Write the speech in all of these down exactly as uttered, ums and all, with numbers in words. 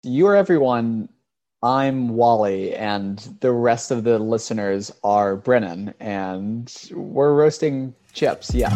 you're everyone. I'm Wally, and the rest of the listeners are Brennan, and we're roasting chips, yes.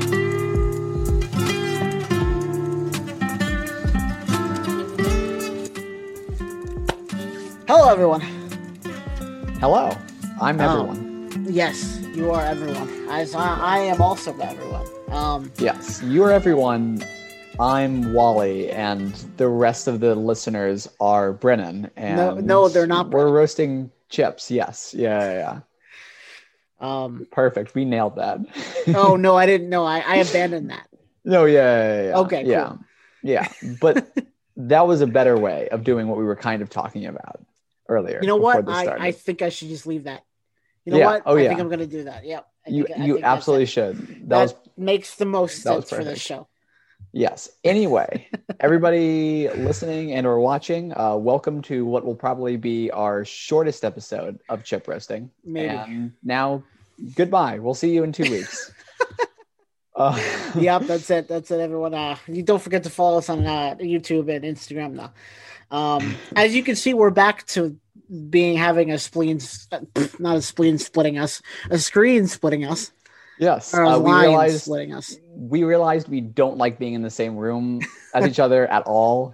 Hello, everyone. Hello, I'm Um, everyone. Yes, you are everyone. As I, I am also everyone. Um, Yes, you're everyone. I'm Wally, and the rest of the listeners are Brennan, and No- no, they're not We're Brennan. roasting chips, yes. Yeah, yeah, yeah. um. Perfect. We nailed that. Oh no, I didn't know. I, I abandoned that. No, yeah, yeah, yeah. Okay, cool. Yeah, yeah. But that was a better way of doing what we were kind of talking about earlier. You know before what? this I, started. I think I should just leave that. You know Yeah. what? Oh, I yeah. think I'm gonna do that. Yep. I you think, I you think that's absolutely it. should. That, That was makes the most that was sense for this perfect. show. yes. Anyway, everybody listening and or watching, uh, welcome to what will probably be our shortest episode of chip roasting. Maybe. And now, goodbye. We'll see you in two weeks. uh, Yep, that's it. That's it, everyone. Uh, you don't forget to follow us on uh, YouTube and Instagram now. Um, as you can see, we're back to being having a spleen, not a spleen splitting us, a screen splitting us, Yes, or a uh, we line realized splitting us. we realized we don't like being in the same room as each other at all.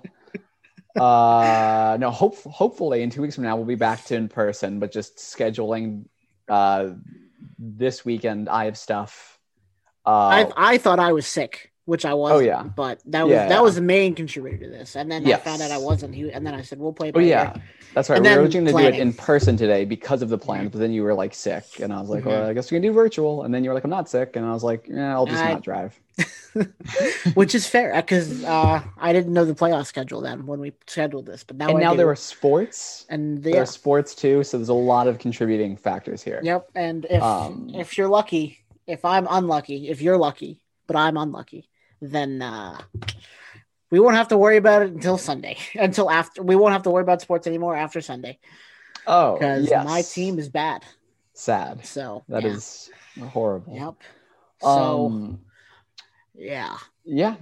Uh, no, hope hopefully in two weeks from now we'll be back to in person, but just scheduling. Uh, this weekend I have stuff. Uh, I I thought I was sick, which I wasn't. Oh, yeah. But that was Yeah, that yeah. was the main contributor to this. And then Yes. I found out I wasn't. He, and then I said, "We'll play." oh by yeah, ear." that's right. And We were then originally going to do it planning. in person today because of the plans, but then you were like sick, and I was like, Mhm. well, I guess we can do virtual. And then you were like, I'm not sick, and I was like, yeah, I'll just I- not drive. Which is fair because uh, I didn't know the playoff schedule then when we scheduled this, but now and I now do. there are sports. and There yeah, are sports too, so there's a lot of contributing factors here. yep. And if Um, if you're lucky, if I'm unlucky, if you're lucky, but I'm unlucky, then uh, we won't have to worry about it until Sunday. Until after we won't have to worry about sports anymore after Sunday Oh, because yes. my team is bad. sad. So That yeah. is horrible. Yep. So Um, yeah. yeah.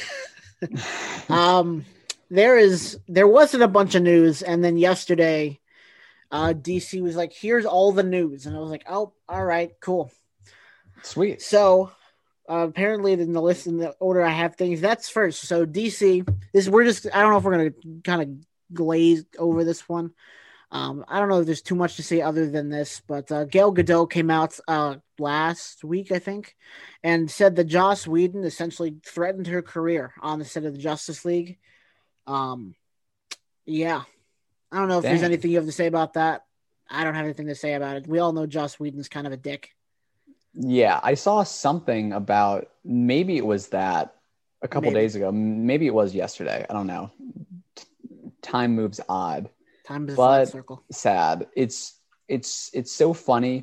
Um, there is there wasn't a bunch of news, and then yesterday, uh, D C was like, "Here's all the news," and I was like, "Oh, all right, cool." Sweet. So uh, apparently, in the list in the order I have things, that's first. So D C, this we're just I don't know if we're gonna kind of glaze over this one. Um, I don't know if there's too much to say other than this, but uh, Gal Gadot came out uh, last week, I think, and said that Joss Whedon essentially threatened her career on the set of the Justice League. Um, yeah, I don't know if there's Dang. anything you have to say about that. I don't have anything to say about it. We all know Joss Whedon's kind of a dick. Yeah, I saw something about maybe it was that a couple Maybe. days ago. Maybe it was yesterday. I don't know. T- Time moves odd. Time is a But- flat circle. Sad. It's it's it's so funny.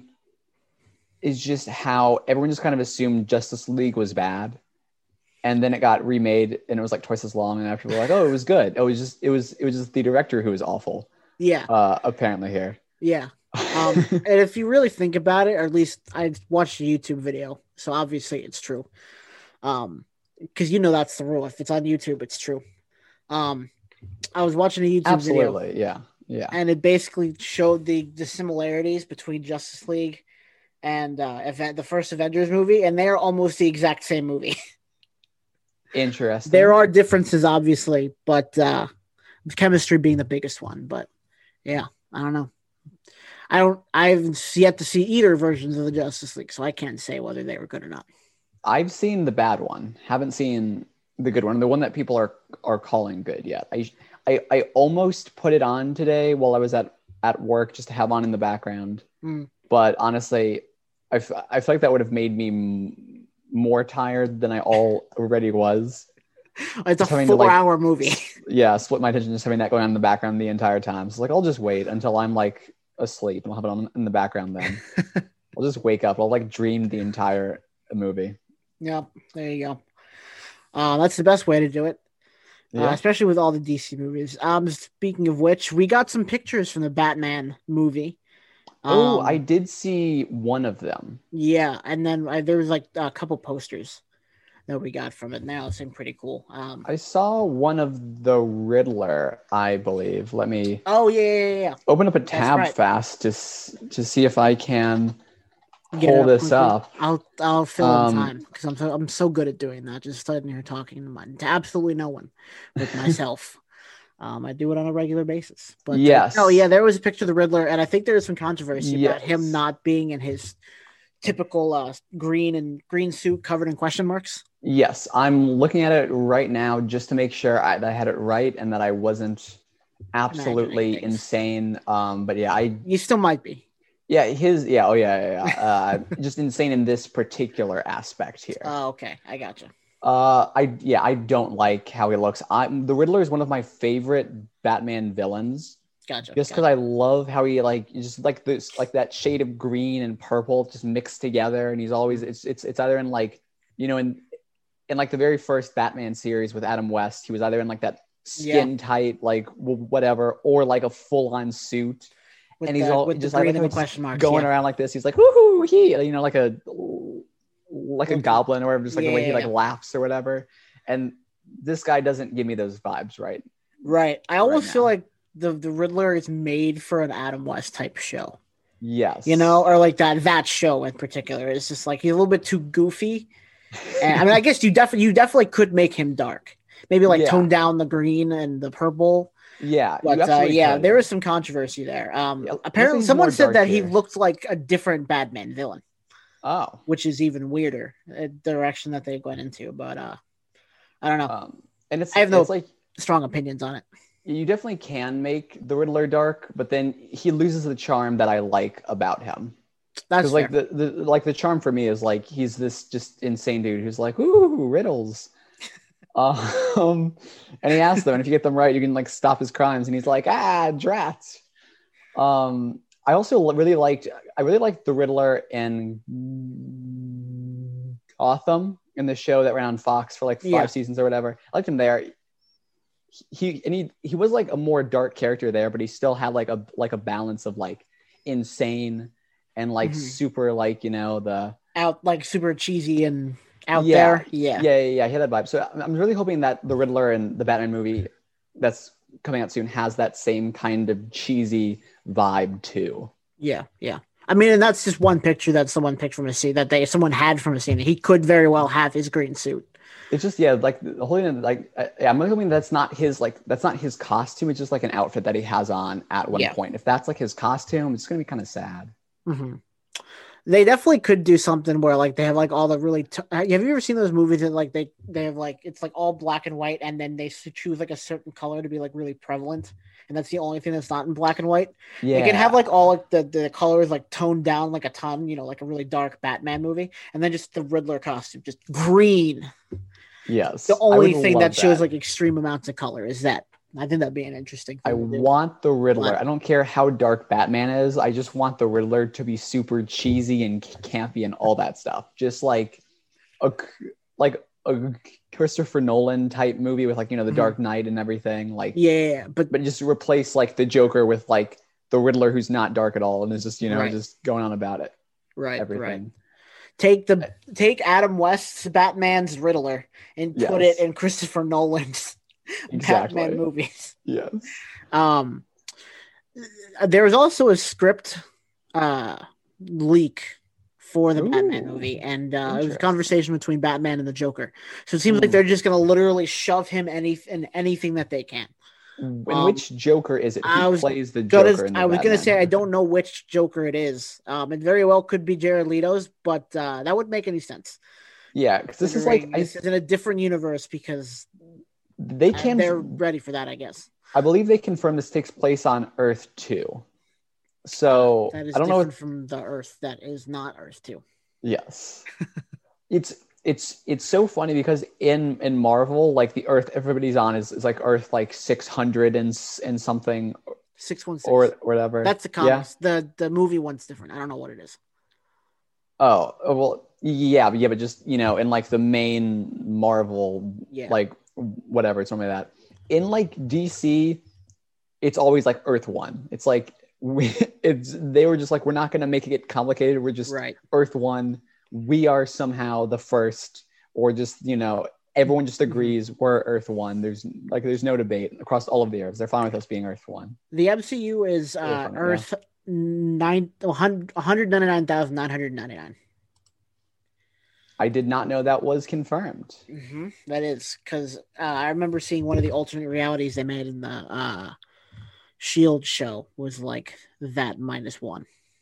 It's just how everyone just kind of assumed Justice League was bad, and then it got remade and it was like twice as long, and after we're like, oh, it was good. Oh, it was just it was it was just the director who was awful. Yeah, Uh, apparently here. yeah. Um, and if you really think about it, or at least I watched a YouTube video, so obviously it's true. Um, because you know that's the rule. If it's on YouTube, it's true. Um, I was watching a YouTube video, Absolutely, yeah, yeah. and it basically showed the the similarities between Justice League and uh, event the first Avengers movie, and they are almost the exact same movie. Interesting. There are differences, obviously, but uh, chemistry being the biggest one. But yeah, I don't know. I don't. I've yet to see either versions of the Justice League, so I can't say whether they were good or not. I've seen the bad one. Haven't seen the good one. The one that people are are calling good yet. I I, I almost put it on today while I was at, at work just to have on in the background. Mm. But honestly, I, f- I feel like that would have made me m- more tired than I already was. It's a Just having to, like, four-hour movie. Yeah, split my attention just having that going on in the background the entire time. So like, I'll just wait until I'm like asleep and I'll have it on in the background then. I'll just wake up. I'll like dream the entire movie. Yeah, there you go. Uh, that's the best way to do it. Yeah. Uh, especially with all the D C movies. Um, speaking of which, we got some pictures from the Batman movie. oh, Um, I did see one of them. yeah, and then uh, there was like a couple posters. that we got from it now seem pretty cool. Um, I saw one of the Riddler, I believe. Let me oh yeah, yeah, yeah. open up a tab right. fast to to see if I can Get pull up this quickly. up. I'll I'll fill Um, in time because I'm so I'm so good at doing that. Just sitting here talking to, my, to absolutely no one, with myself. um, I do it on a regular basis. But yes. Uh, oh yeah, there was a picture of the Riddler, and I think there was some controversy yes. about him not being in his typical uh, green and green suit covered in question marks. Yes, I'm looking at it right now just to make sure I, that I had it right and that I wasn't absolutely insane. Um, but yeah, I you still might be. Yeah, his yeah, oh yeah, yeah, yeah. Uh, just insane in this particular aspect here. Oh, okay, I gotcha. Uh, I yeah, I don't like how he looks. I the Riddler is one of my favorite Batman villains. Gotcha. Just because gotcha. I love how he like just like this like that shade of green and purple just mixed together, and he's always it's it's it's either in like you know in in like the very first Batman series with Adam West, he was either in like that skin yeah. tight like whatever or like a full on suit. With and he's the, all with just the green like, and the question marks, going yeah. around like this. He's like, woohoo, he, you know, like a like a goblin or whatever, just like yeah, the way he like yeah. laughs or whatever. And this guy doesn't give me those vibes, right? Right. I almost right feel like the the Riddler is made for an Adam West type show. Yes. You know, or like that that show in particular. It's just like he's a little bit too goofy. And I mean, I guess you definitely you definitely could make him dark. Maybe like yeah. tone down the green and the purple. Yeah, but uh, yeah, could. there was some controversy there. Um, yeah, apparently, someone said that here. he looked like a different Batman villain. Oh, which is even weirder, the direction that they went into. But uh, I don't know. Um, and it's I have no it's like strong opinions on it. You definitely can make the Riddler dark, but then he loses the charm that I like about him. That's like the, the like the charm for me is like he's this just insane dude who's like, ooh, riddles. Um, and he asks them, and if you get them right, you can like stop his crimes. And he's like, ah, drats. Um, I also really liked, I really liked the Riddler in Gotham in the show that ran on Fox for like five yeah. seasons or whatever. I liked him there. He and he he was like a more dark character there, but he still had like a like a balance of like insane and like mm-hmm. super like you know the out like super cheesy and. Out yeah, there, yeah, yeah, yeah, yeah. I hear that vibe. So I'm really hoping that the Riddler and the Batman movie that's coming out soon has that same kind of cheesy vibe too. Yeah, yeah. I mean, and that's just one picture that someone picked from a scene that they someone had from a scene. He could very well have his green suit. It's just yeah, like the whole thing. Like I, I'm hoping that's not his like that's not his costume. It's just like an outfit that he has on at one yeah. point. If that's like his costume, it's gonna be kind of sad. Mm-hmm. They definitely could do something where like they have like all the really. T- have you ever seen those movies that like they they have like it's like all black and white and then they choose like a certain color to be like really prevalent and that's the only thing that's not in black and white. Yeah, they can have like all like the the colors like toned down like a ton, you know, like a really dark Batman movie, and then just the Riddler costume just green. Yes, the only thing that shows that. like extreme amounts of color is that. I think that'd be an interesting thing. I want the Riddler. I don't care how dark Batman is. I just want the Riddler to be super cheesy and campy and all that stuff. Just like a like a Christopher Nolan type movie with like, you know, the Dark Knight and everything. Like yeah, but but just replace like the Joker with like the Riddler who's not dark at all and is just, you know, right. just going on about it. Right. Everything. Right. Take the take Adam West's Batman's Riddler and yes. put it in Christopher Nolan's exactly. Batman movies. Yes. Um, there was also a script uh, leak for the Ooh, Batman movie, and uh, it was a conversation between Batman and the Joker. So it seems mm. like they're just going to literally shove him any in anything that they can. In um, which Joker is it? Who I was plays the Joker? Gonna, in the I was going to say movie? I don't know which Joker it is. Um, it very well could be Jared Leto's, but uh, that wouldn't make any sense. Yeah, because this is like this I, is in a different universe because. They can. They're ready for that, I guess. I believe they confirmed this takes place on Earth two. So that is I don't know different from the Earth that is not Earth two. Yes, it's it's it's so funny because in in Marvel, like the Earth everybody's on is, is like Earth like six hundred and and something. Six one six or whatever. That's the comics. Yeah. The the movie one's different. I don't know what it is. Oh well, yeah, but yeah, but just you know, in like the main Marvel, yeah. like. Whatever, it's something like that. In like D C, it's always like Earth One. It's like we, it's they were just like we're not going to make it complicated. We're just right. Earth One. We are somehow the first, or just, you know, everyone just agrees we're Earth One. There's like there's no debate across all of the Earths. They're fine with us being Earth One. The M C U is uh, Earth yeah. nine one hundred ninety nine thousand nine hundred ninety nine. I did not know that was confirmed. Mm-hmm. That is because uh, I remember seeing one of the alternate realities they made in the uh, Shield show was like that minus one.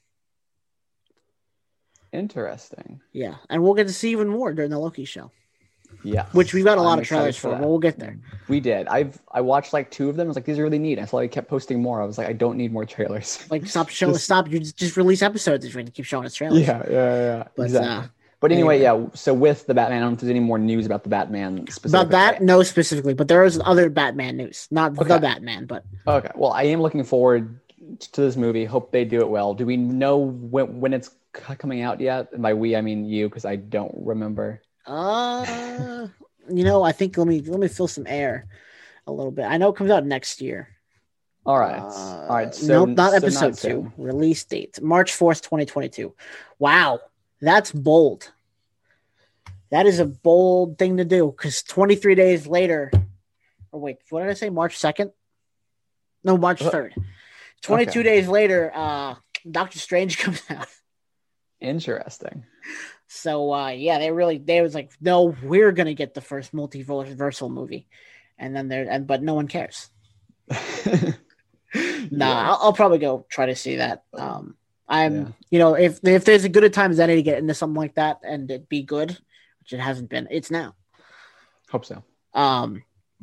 Interesting. Yeah, and we'll get to see even more during the Loki show. Yeah, which we've got a lot I'm of trailers for, for but we'll get there. We did. I've I watched like two of them. I was like, these are really neat. I saw I kept posting more. I was like, I don't need more trailers. Like, stop showing. just, stop. You just, just release episodes if you're going to keep showing us trailers. Yeah, yeah, yeah. But, exactly. Uh, But anyway, yeah. So with the Batman, I don't know if there's any more news about the Batman specifically. About that, no, specifically, but there is other Batman news, not okay. the Batman, but okay. Well, I am looking forward to this movie. Hope they do it well. Do we know when when it's coming out yet? And by we, I mean you, because I don't remember. Uh, you know, I think let me let me fill some air a little bit. I know it comes out next year. All right, uh, all right. So nope, not so episode not two. Release date March fourth, twenty twenty two. Wow. That's bold. That is a bold thing to do because twenty-three days later, or wait, what did I say? March second? No, March third. twenty-two okay. days later, uh, Doctor Strange comes out. Interesting. So, uh, yeah, they really, they was like, no, we're going to get the first multiversal movie. And then there, and but no one cares. nah, yeah. I'll, I'll probably go try to see that. Um, I'm, yeah. you know, if if there's a good time as any to get into something like that and it be good, which it hasn't been, it's now. Hope so. Um,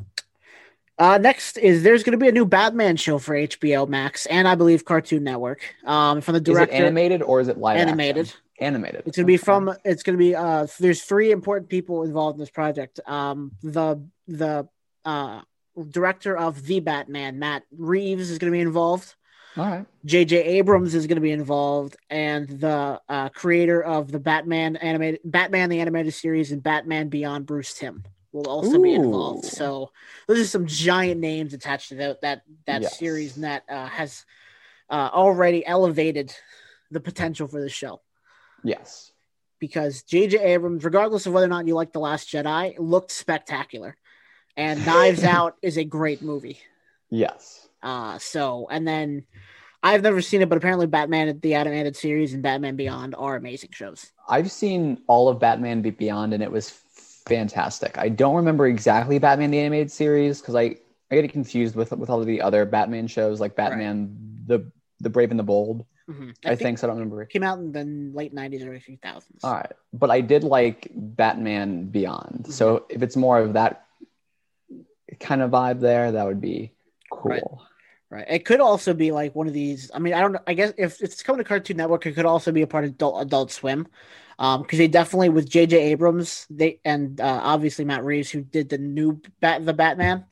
uh, next is there's going to be a new Batman show for H B O Max and I believe Cartoon Network. Um, from the director, is it animated or is it live? Animated. Action? Animated. It's going to be from. It's going to be. Uh, there's three important people involved in this project. Um, the the uh director of the Batman, Matt Reeves, is going to be involved. All right. J J Abrams is going to be involved, and the uh, creator of the Batman animated Batman the animated series and Batman Beyond, Bruce Timm, will also Ooh. be involved. So those are some giant names attached to that that, that yes. series, and that uh, has uh, already elevated the potential for the show. Yes. Because J J Abrams, regardless of whether or not you like The Last Jedi, looked spectacular, and Knives Out is a great movie. Yes. Uh, so, and then I've never seen it, but apparently Batman, the animated series, and Batman Beyond are amazing shows. I've seen all of Batman Beyond, and it was fantastic. I don't remember exactly Batman the animated series because I, I get it confused with with all of the other Batman shows, like Batman right. the the Brave and the Bold. Mm-hmm. I, I think, think so. I don't remember. Came out in the late nineties, early two thousands. All right, but I did like Batman Beyond. Mm-hmm. So if it's more of that kind of vibe there, that would be cool. Right. Right. It could also be like one of these. I mean, I don't know. I guess if it's coming to Cartoon Network, it could also be a part of Adult, Adult Swim. Um, because they definitely with J J Abrams, they and uh, obviously Matt Reeves, who did the new Bat the Batman,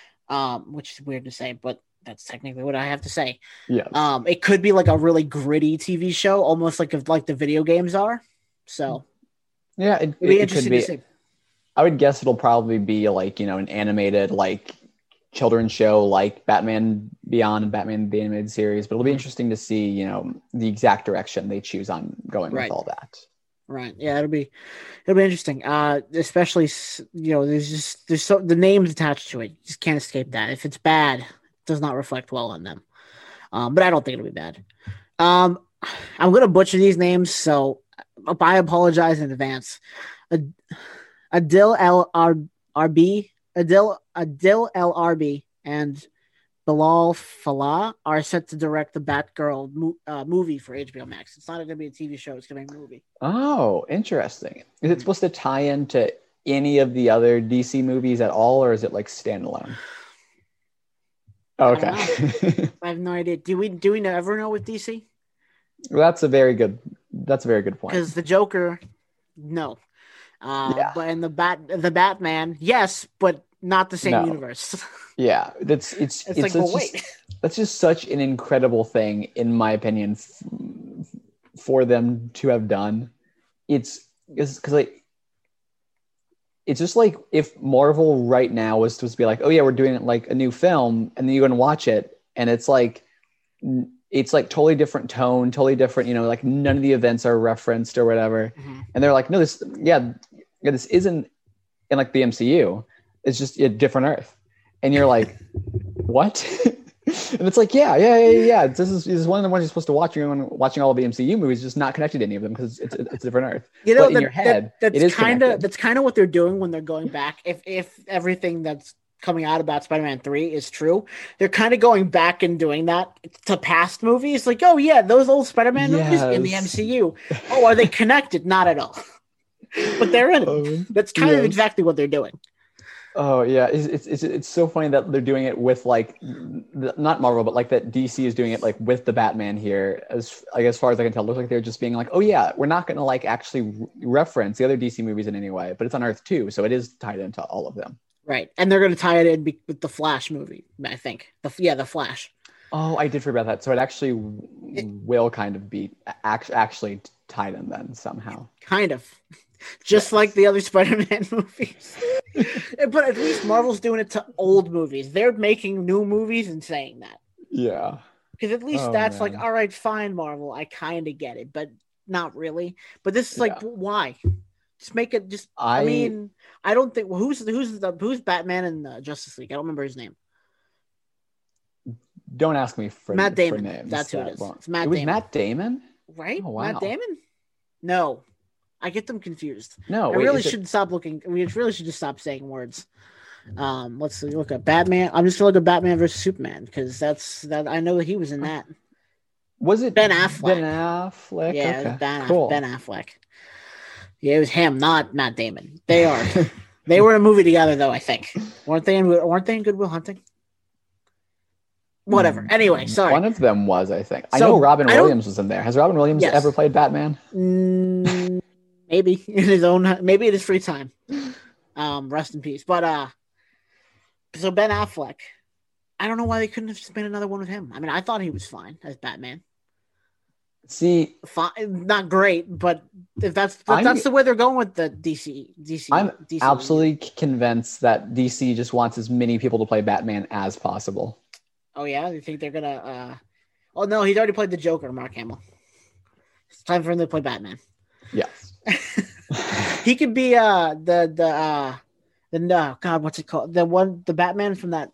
um, which is weird to say, but that's technically what I have to say. Yeah. Um, it could be like a really gritty T V show, almost like if, like the video games are. So. Yeah, it, it'd be it, interesting it could be. to see. I would guess it'll probably be like, you know, an animated like. children's show like Batman Beyond and Batman the Animated Series, but it'll be interesting to see, you know, the exact direction they choose on going right. with all that. Right. Yeah, it'll be it'll be interesting. Uh, especially you know, there's just there's so the names attached to it. You just can't escape that. If it's bad, it does not reflect well on them. Um, but I don't think it'll be bad. Um, I'm gonna butcher these names, so I apologize in advance. Ad- Adil El Arbi. Adil Adil El Arbi and Bilal Fallah are set to direct the Batgirl mo- uh, movie for H B O Max. It's not going to be a T V show; it's going to be a movie. Oh, interesting. Is it supposed to tie into any of the other D C movies at all, or is it like standalone? Okay, I, I have no idea. Do we do we ever know with D C? Well, that's a very good. That's a very good point. Because the Joker, no. Uh, yeah. But in the bat, the Batman, yes, but not the same no. universe. Yeah, that's it's it's, it's like, that's, well, just, wait. that's just such an incredible thing, in my opinion, f- for them to have done. It's because like it's just like if Marvel right now was supposed to be like, oh yeah, we're doing like a new film, and then you go and watch it, and it's like it's like totally different tone, totally different, you know, like none of the events are referenced or whatever. Mm-hmm. And they're like, no, this, yeah, yeah, this isn't in like the M C U. It's just a different Earth. And you're like, what? And it's like, yeah, yeah, yeah, yeah. This is, this is one of the ones you're supposed to watch. You're watching all of the M C U movies, just not connected to any of them because it's, it's, it's a different Earth. You know, but in that, your head, that, it that's is kind connected. of that's kind of what they're doing when they're going back. If if everything that's coming out about Spider-Man three is true, they're kind of going back and doing that to past movies. Like, oh yeah, those old Spider-Man Yes. movies in the M C U. Oh, are they connected? Not at all. But they're in it. Oh, That's kind yes. of exactly what they're doing. Oh yeah, it's, it's it's it's so funny that they're doing it with like the, not Marvel, but like that D C is doing it like with the Batman here. As like as far as I can tell, it looks like they're just being like, oh yeah, we're not going to like actually re- reference the other D C movies in any way, but it's on Earth too, so it is tied into all of them. Right, and they're going to tie it in be- with the Flash movie. I think the yeah the Flash. Oh, I did forget about that. So it actually it, will kind of be act- actually tied in then somehow. Kind of. Just yes. like the other Spider-Man movies. But at least Marvel's doing it to old movies. They're making new movies and saying that. Yeah. Because at least oh, that's man. like, all right, fine, Marvel. I kind of get it, but not really. But this is like, yeah. why? Just make it just, I, I mean, I don't think, well, who's who's the who's Batman in uh, Justice League? I don't remember his name. Don't ask me for, Matt Damon. for names. That's who it is. It's Matt it was Damon. Matt Damon? Right? Oh, wow. Matt Damon? No. I get them confused. No, I wait, really it... should stop looking. We really should just stop saying words. Um, let's see, look at Batman. I'm just gonna look at Batman versus Superman because that's that. I know that he was in that. Was it Ben Affleck? Ben Affleck. Yeah, okay. Ben, cool. Ben Affleck. Yeah, it was him, not Matt Damon. They are. They were in a movie together, though. I think weren't they in? Weren't they in Good Will Hunting? Whatever. Anyway, sorry. One of them was, I think. I so, know Robin Williams was in there. Has Robin Williams yes. ever played Batman? Mm, maybe in his own. Maybe in his free time. Um, rest in peace. But uh, so Ben Affleck. I don't know why they couldn't have just made another one with him. I mean, I thought he was fine as Batman. See, fine, not great, but if that's if that's the way they're going with the D C, D C, I'm D C absolutely convinced that D C just wants as many people to play Batman as possible. Oh yeah, you think they're gonna? Uh... Oh no, he's already played the Joker, Mark Hamill. It's time for him to play Batman. Yes, he could be uh the the uh the no God, what's it called? The one the Batman from that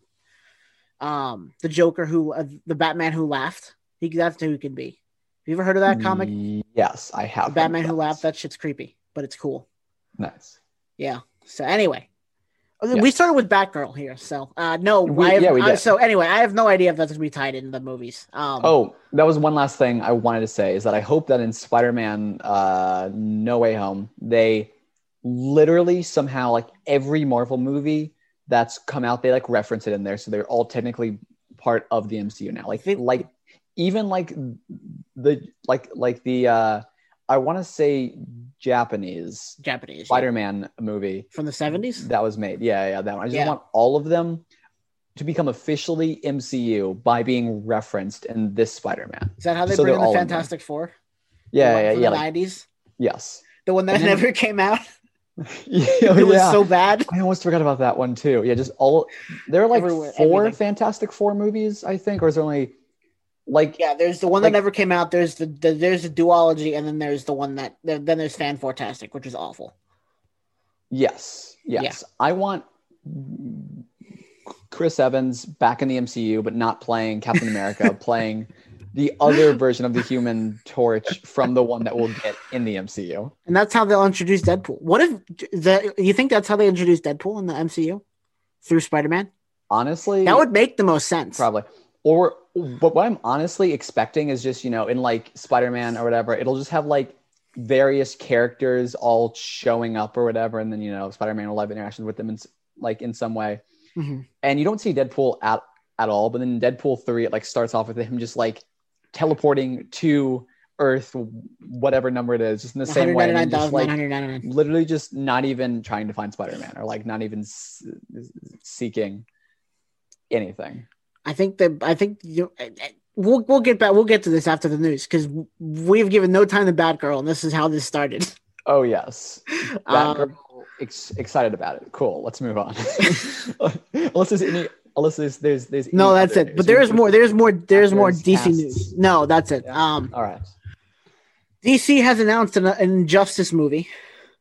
um the Joker who uh, the Batman who laughed. He that's who he could be. Have you ever heard of that comic? Yes, I have. The Batman Who Laughed. That shit's creepy, but it's cool. Nice. Yeah. So anyway, yeah. we started with Batgirl here. So uh, no, we, I have, yeah, we did. Uh, so anyway, I have no idea if that's going to be tied into the movies. Um, oh, that was one last thing I wanted to say is that I hope that in Spider-Man uh, No Way Home, they literally somehow, like every Marvel movie that's come out, they like reference it in there. So they're all technically part of the M C U now. Like, they, like, even like the like like the uh I want to say Japanese Japanese Spider-Man yeah. movie from the seventies that was made. Yeah, yeah, that one. I just yeah. want all of them to become officially M C U by being referenced in this Spider-Man. Is that how they so bring in the Fantastic Four? Yeah, the yeah, from yeah. The like, nineties. Yes. The one that then, never came out. yeah, it was yeah. so bad. I almost forgot about that one too. Yeah, just all there are like Everywhere, four everything. Fantastic Four movies, I think, or is there only like yeah? There's the one like, that never came out. There's the, the there's the duology, and then there's the one that then there's Fan Fantastic, which is awful. Yes, yes. Yeah. I want Chris Evans back in the M C U, but not playing Captain America, playing the other version of the Human Torch from the one that we'll get in the M C U. And that's how they'll introduce Deadpool. What if the, you think that's how they introduce Deadpool in the M C U? Through Spider-Man? Honestly, that would make the most sense. Probably. Or but what I'm honestly expecting is just, you know, in like Spider-Man or whatever, it'll just have like various characters all showing up or whatever, and then, you know, Spider-Man will have interactions with them in like in some way. Mm-hmm. And you don't see Deadpool at at all, but then Deadpool three, it like starts off with him just like teleporting to Earth, whatever number it is, just in the same way, and just like literally just not even trying to find Spider-Man or like not even s- seeking anything. I think that I think you. We'll we'll get back. We'll get to this after the news because we've given no time to Batgirl, and this is how this started. Oh yes, Batgirl. Um, Ex- excited about it. Cool. Let's move on. Unless there's any. Unless there's there's there's. No, that's it. But there is more. There's more. There's more D C casts. news. No, that's it. Yeah. Um. All right. D C has announced an, an Injustice movie.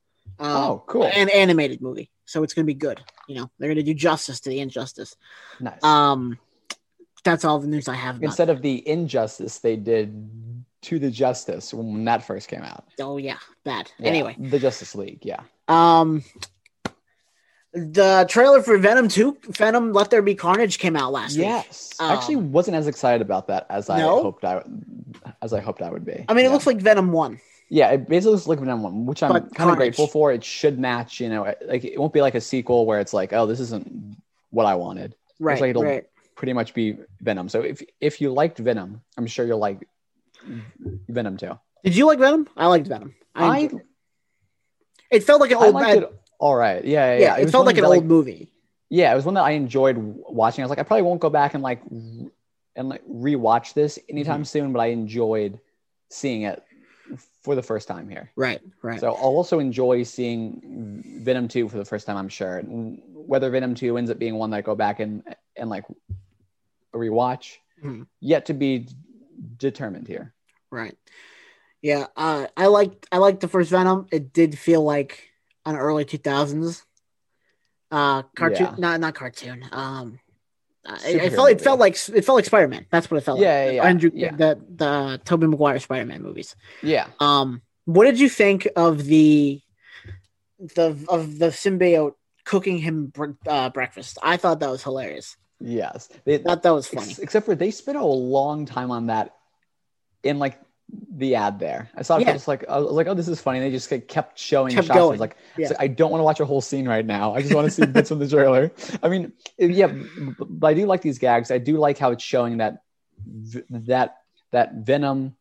Uh, oh, cool. An animated movie. So it's going to be good. You know, they're going to do justice to the injustice. Nice. Um, that's all the news I have. About Instead of the injustice, they did To the Justice when that first came out. Oh yeah, bad. Yeah, anyway, the Justice League. Yeah. Um, the trailer for Venom two, Venom Let There Be Carnage, came out last yes. week. Yes, I actually Um, wasn't as excited about that as I No? hoped I as I hoped I would be. I mean, it Yeah. looks like Venom one. Yeah, it basically looks like Venom one, which I'm But kind of Carnage. grateful for. It should match, you know, like it won't be like a sequel where it's like, oh, this isn't what I wanted. Right, like it'll right. pretty much be Venom. So if if you liked Venom, I'm sure you'll like Venom too. Did you like Venom? I liked Venom. I, I enjoyed it. It felt like an I old. liked it all right. Yeah, yeah. yeah, yeah. it, was felt one like an that, old movie. Yeah, it was one that I enjoyed watching. I was like, I probably won't go back and like r- and like rewatch this anytime Mm-hmm. soon, but I enjoyed seeing it for the first time here. Right, right. So I'll also enjoy seeing Venom two for the first time, I'm sure. And whether Venom two ends up being one that I go back and and like rewatch, Mhm. yet to be determined here. Right. Yeah, uh, I liked I liked the first Venom. It did feel like an early two thousands uh cartoon, Yeah. not not cartoon. Um, uh, it, Superhero it felt it movie. felt like it felt like Spider Man. That's what it felt Yeah, like. yeah, yeah, Andrew, yeah. the the Tobey Maguire Spider Man movies. Yeah. Um, what did you think of the the of the symbiote cooking him bre- uh, breakfast? I thought that was hilarious. Yes. They, I thought that was funny. ex- except for they spent a long time on that in like the ad there. I saw it. Yeah. I was like, I was like, oh, this is funny. They just like, kept showing Kept shots. I going. was like, Yeah. it's like, I don't want to watch a whole scene right now. I just want to see bits from the trailer. I mean, yeah, but I do like these gags. I do like how it's showing that that that Venom.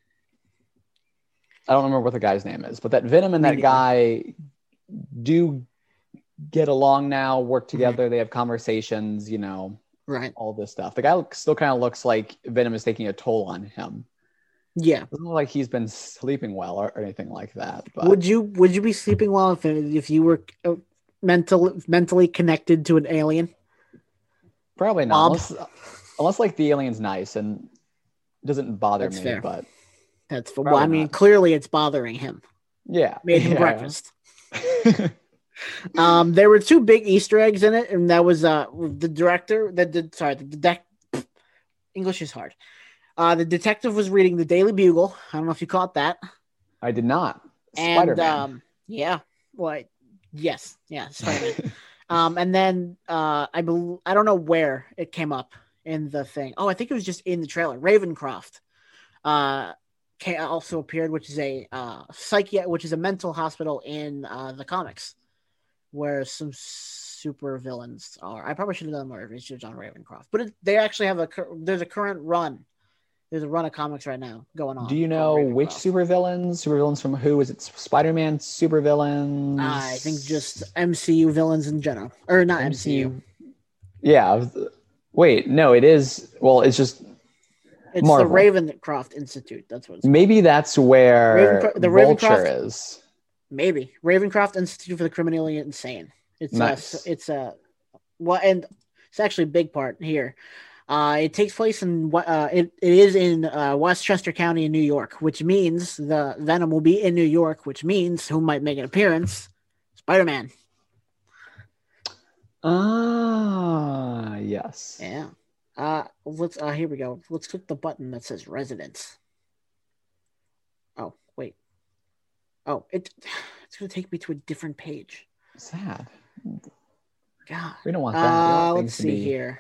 I don't remember what the guy's name is, but that Venom and that Me guy do get along now, work Mm-hmm. together. They have conversations, you know, Right. all this stuff. The guy still kind of looks like Venom is taking a toll on him. Yeah. Doesn't look like he's been sleeping well or, or anything like that. But Would you would you be sleeping well if if you were uh, mental mentally connected to an alien? probably not, Bob? unless, unless like the alien's nice and doesn't bother That's me. fair. But That's well. Probably I mean, not. clearly it's bothering him. yeah, Made him yeah. breakfast. Um, there were two big Easter eggs in it, and that was uh the director that did. Sorry, the detec- English is hard. Uh, the detective was reading the Daily Bugle. I don't know if you caught that. I did not. And Spider-Man. um, yeah, well, yes, yeah, Spider-Man. um, and then uh, I bel I don't know where it came up in the thing. Oh, I think it was just in the trailer. Ravencroft, uh, ca- also appeared, which is a uh, psychi- which is a mental hospital in uh, the comics, where some super villains are. I probably should have done more research on Ravencroft, but it, they actually have a cur- there's a current run. There's a run of comics right now going on. Do you on know which Ravencroft. supervillains? Supervillains from who? Is it Spider-Man supervillains? Uh, I think just M C U villains in general, or not M C U. Yeah. I was- Wait, no, it is. Well, it's just It's Marvel. the Ravencroft Institute. That's what it's called. maybe that's where Ravencro- the Vulture Ravencroft- is. Maybe Ravencroft Institute for the Criminally Insane. It's Nice. a, it's a well, and it's actually a big part here. Uh, it takes place in what uh, it, it is in uh, Westchester County in New York, which means the Venom will be in New York, which means who might make an appearance? Spider-Man. Ah, yes. Yeah. Uh, let's. Uh, here we go. Let's click the button that says residence. Oh wait. Oh, it. It's gonna take me to a different page. Sad. God. We don't want that. We want Uh, things let's to see be- here.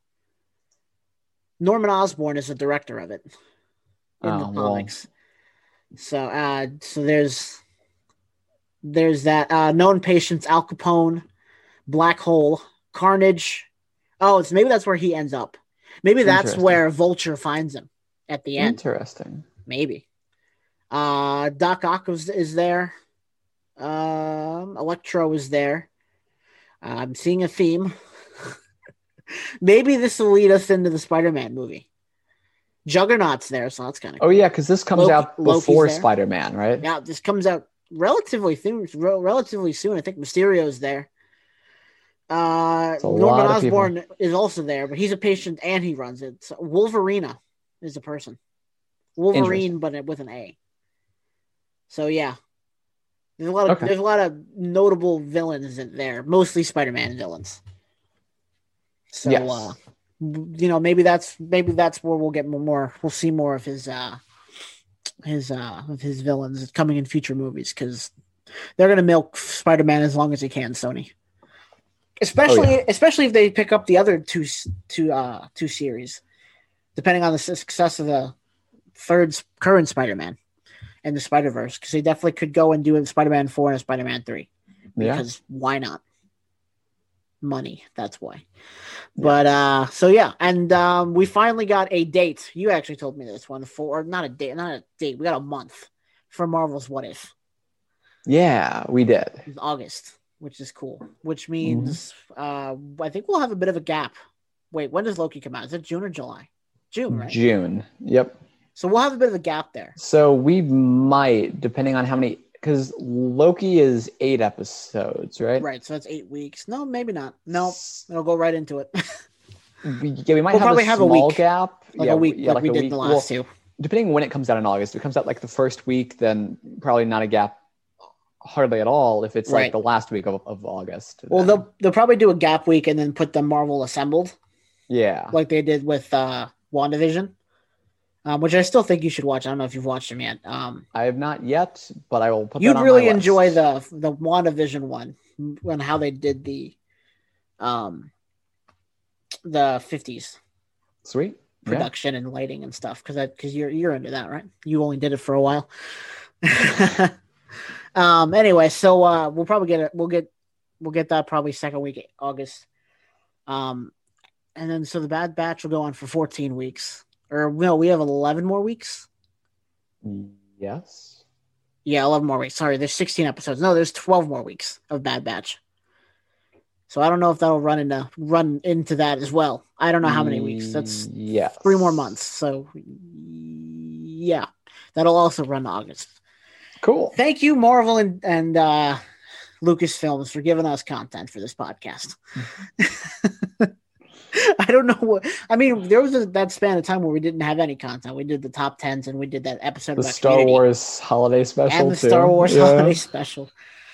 Norman Osborn is the director of it in Oh, the well. comics. So, uh, so there's there's that uh, known patients: Al Capone, Black Hole, Carnage. Oh, it's maybe that's where he ends up. Maybe that's Interesting. where Vulture finds him at the end. Interesting. Maybe. Uh, Doc Ock is, is there. Um, Electro is there. Uh, I'm seeing a theme. Maybe this will lead us into the Spider-Man movie. Juggernaut's there, so that's kind of Oh yeah, because this comes Loki- out Loki's before there. Spider-Man, right? Yeah, this comes out relatively soon. Re- relatively soon. I think Mysterio's there. Uh, It's a Norman lot of people. Osborn is also there, but he's a patient and he runs it. So Wolverina is a person. Wolverine, but with an A. So yeah, There's a lot of Okay. there's a lot of notable villains in there, mostly Spider-Man villains. So, Yes. uh, you know, maybe that's maybe that's where we'll get more. We'll see more of his uh, his uh, of his villains coming in future movies because they're gonna milk Spider-Man as long as they can, Sony. Especially, Oh, yeah. especially if they pick up the other two two uh two series, depending on the success of the third current Spider-Man and the Spider-Verse, because they definitely could go and do a Spider-Man four and a Spider-Man three. Yeah. Because why not? Money, that's why. But uh, so yeah, and um, we finally got a date. You actually told me this one for not a date, not a date. We got a month for Marvel's What If. Yeah, we did. It's August, which is cool. Which means mm-hmm. uh, I think we'll have a bit of a gap. Wait, when does Loki come out? Is it June or July? June, right? June. Yep. So we'll have a bit of a gap there. So we might, depending on how many, because Loki is eight episodes, right? Right. So that's eight weeks. No, maybe not. No, it'll go right into it. we, yeah, we might we'll have probably a have small a week. gap. Like yeah, a week, yeah, like, like we a did week. in the last well, two. Depending on when it comes out in August, if it comes out like the first week, then probably not a gap hardly at all if it's right. like the last week of, of August. Well, then. they'll they'll probably do a gap week and then put the Marvel Assembled. Yeah. Like they did with uh, WandaVision, um, which I still think you should watch. I don't know if you've watched them yet. Um, I have not yet, but I will put You'd that on really my enjoy list. the the WandaVision one and how they did the um the fifties Sweet. production yeah. and lighting and stuff because because you're you're into that, right? You only did it for a while. um. Anyway, so uh, we'll probably get it. We'll get we'll get that probably second week of August. Um, and then so the Bad Batch will go on for fourteen weeks, or no, we have eleven more weeks. Yes. Yeah, eleven more weeks. Sorry, there's sixteen episodes. No, there's twelve more weeks of Bad Batch. So I don't know if that'll run into run into that as well. I don't know how many weeks. That's yes. three more months. So yeah, that'll also run to August. Cool. Thank you, Marvel and and uh, Lucasfilms, for giving us content for this podcast. I don't know what I mean. There was a, that span of time where we didn't have any content. We did the top tens, and we did that episode the about Star Community. Wars holiday special and the too. Star Wars yeah. holiday special.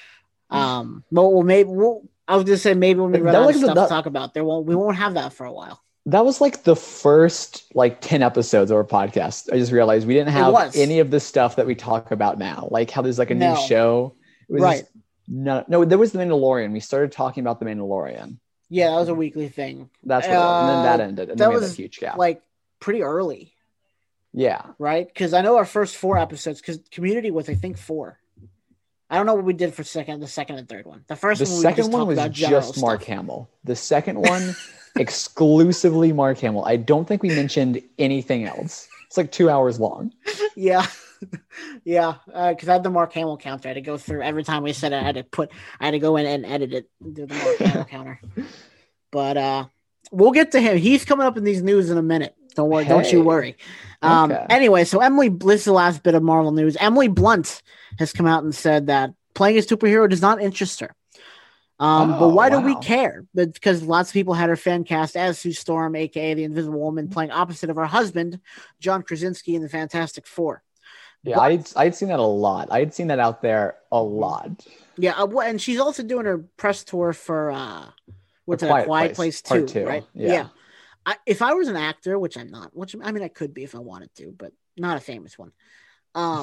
Um, well, well maybe we'll, I was gonna say maybe when we run That out was of like stuff the- to talk about, there won't we won't have that for a while. That was like the first like ten episodes of our podcast. I just realized we didn't have any of the stuff that we talk about now. Like how there's like a No. new show. It was Right. just- no, no, there was the Mandalorian. We started talking about the Mandalorian. Yeah, that was a weekly thing. That's what it was. And then that Uh, ended. And that then we had was, that huge gap. Like pretty early, yeah. right? Because I know our first four episodes, because Community was I think four. I don't know what we did for second, the second and third one. The first The one, we second just one talked was about general just Mark stuff. Hamill. The second one, exclusively Mark Hamill. I don't think we mentioned anything else. It's like two hours long. Yeah, yeah. Because uh, I had the Mark Hamill counter. I had to go through every time we said it. I had to put. I had to go in and edit it. Do the Mark Hamill counter. But uh, we'll get to him. He's coming up in these news in a minute. Don't worry. Hey. Don't you worry. Um, okay. Anyway, so Emily, this is the last bit of Marvel news. Emily Blunt has come out and said that playing a superhero does not interest her. Um, oh, but why wow. do we care? But because lots of people had her fan cast as Sue Storm, aka the Invisible Woman, playing opposite of her husband, John Krasinski, in the Fantastic Four. Yeah, but, I'd I'd seen that a lot. I'd seen that out there a lot. Yeah, uh, and she's also doing her press tour for uh, what's that? Quiet, Quiet Place, Place two, right? Yeah. yeah. I, if I was an actor, which I'm not, which I mean I could be if I wanted to, but not a famous one. Um,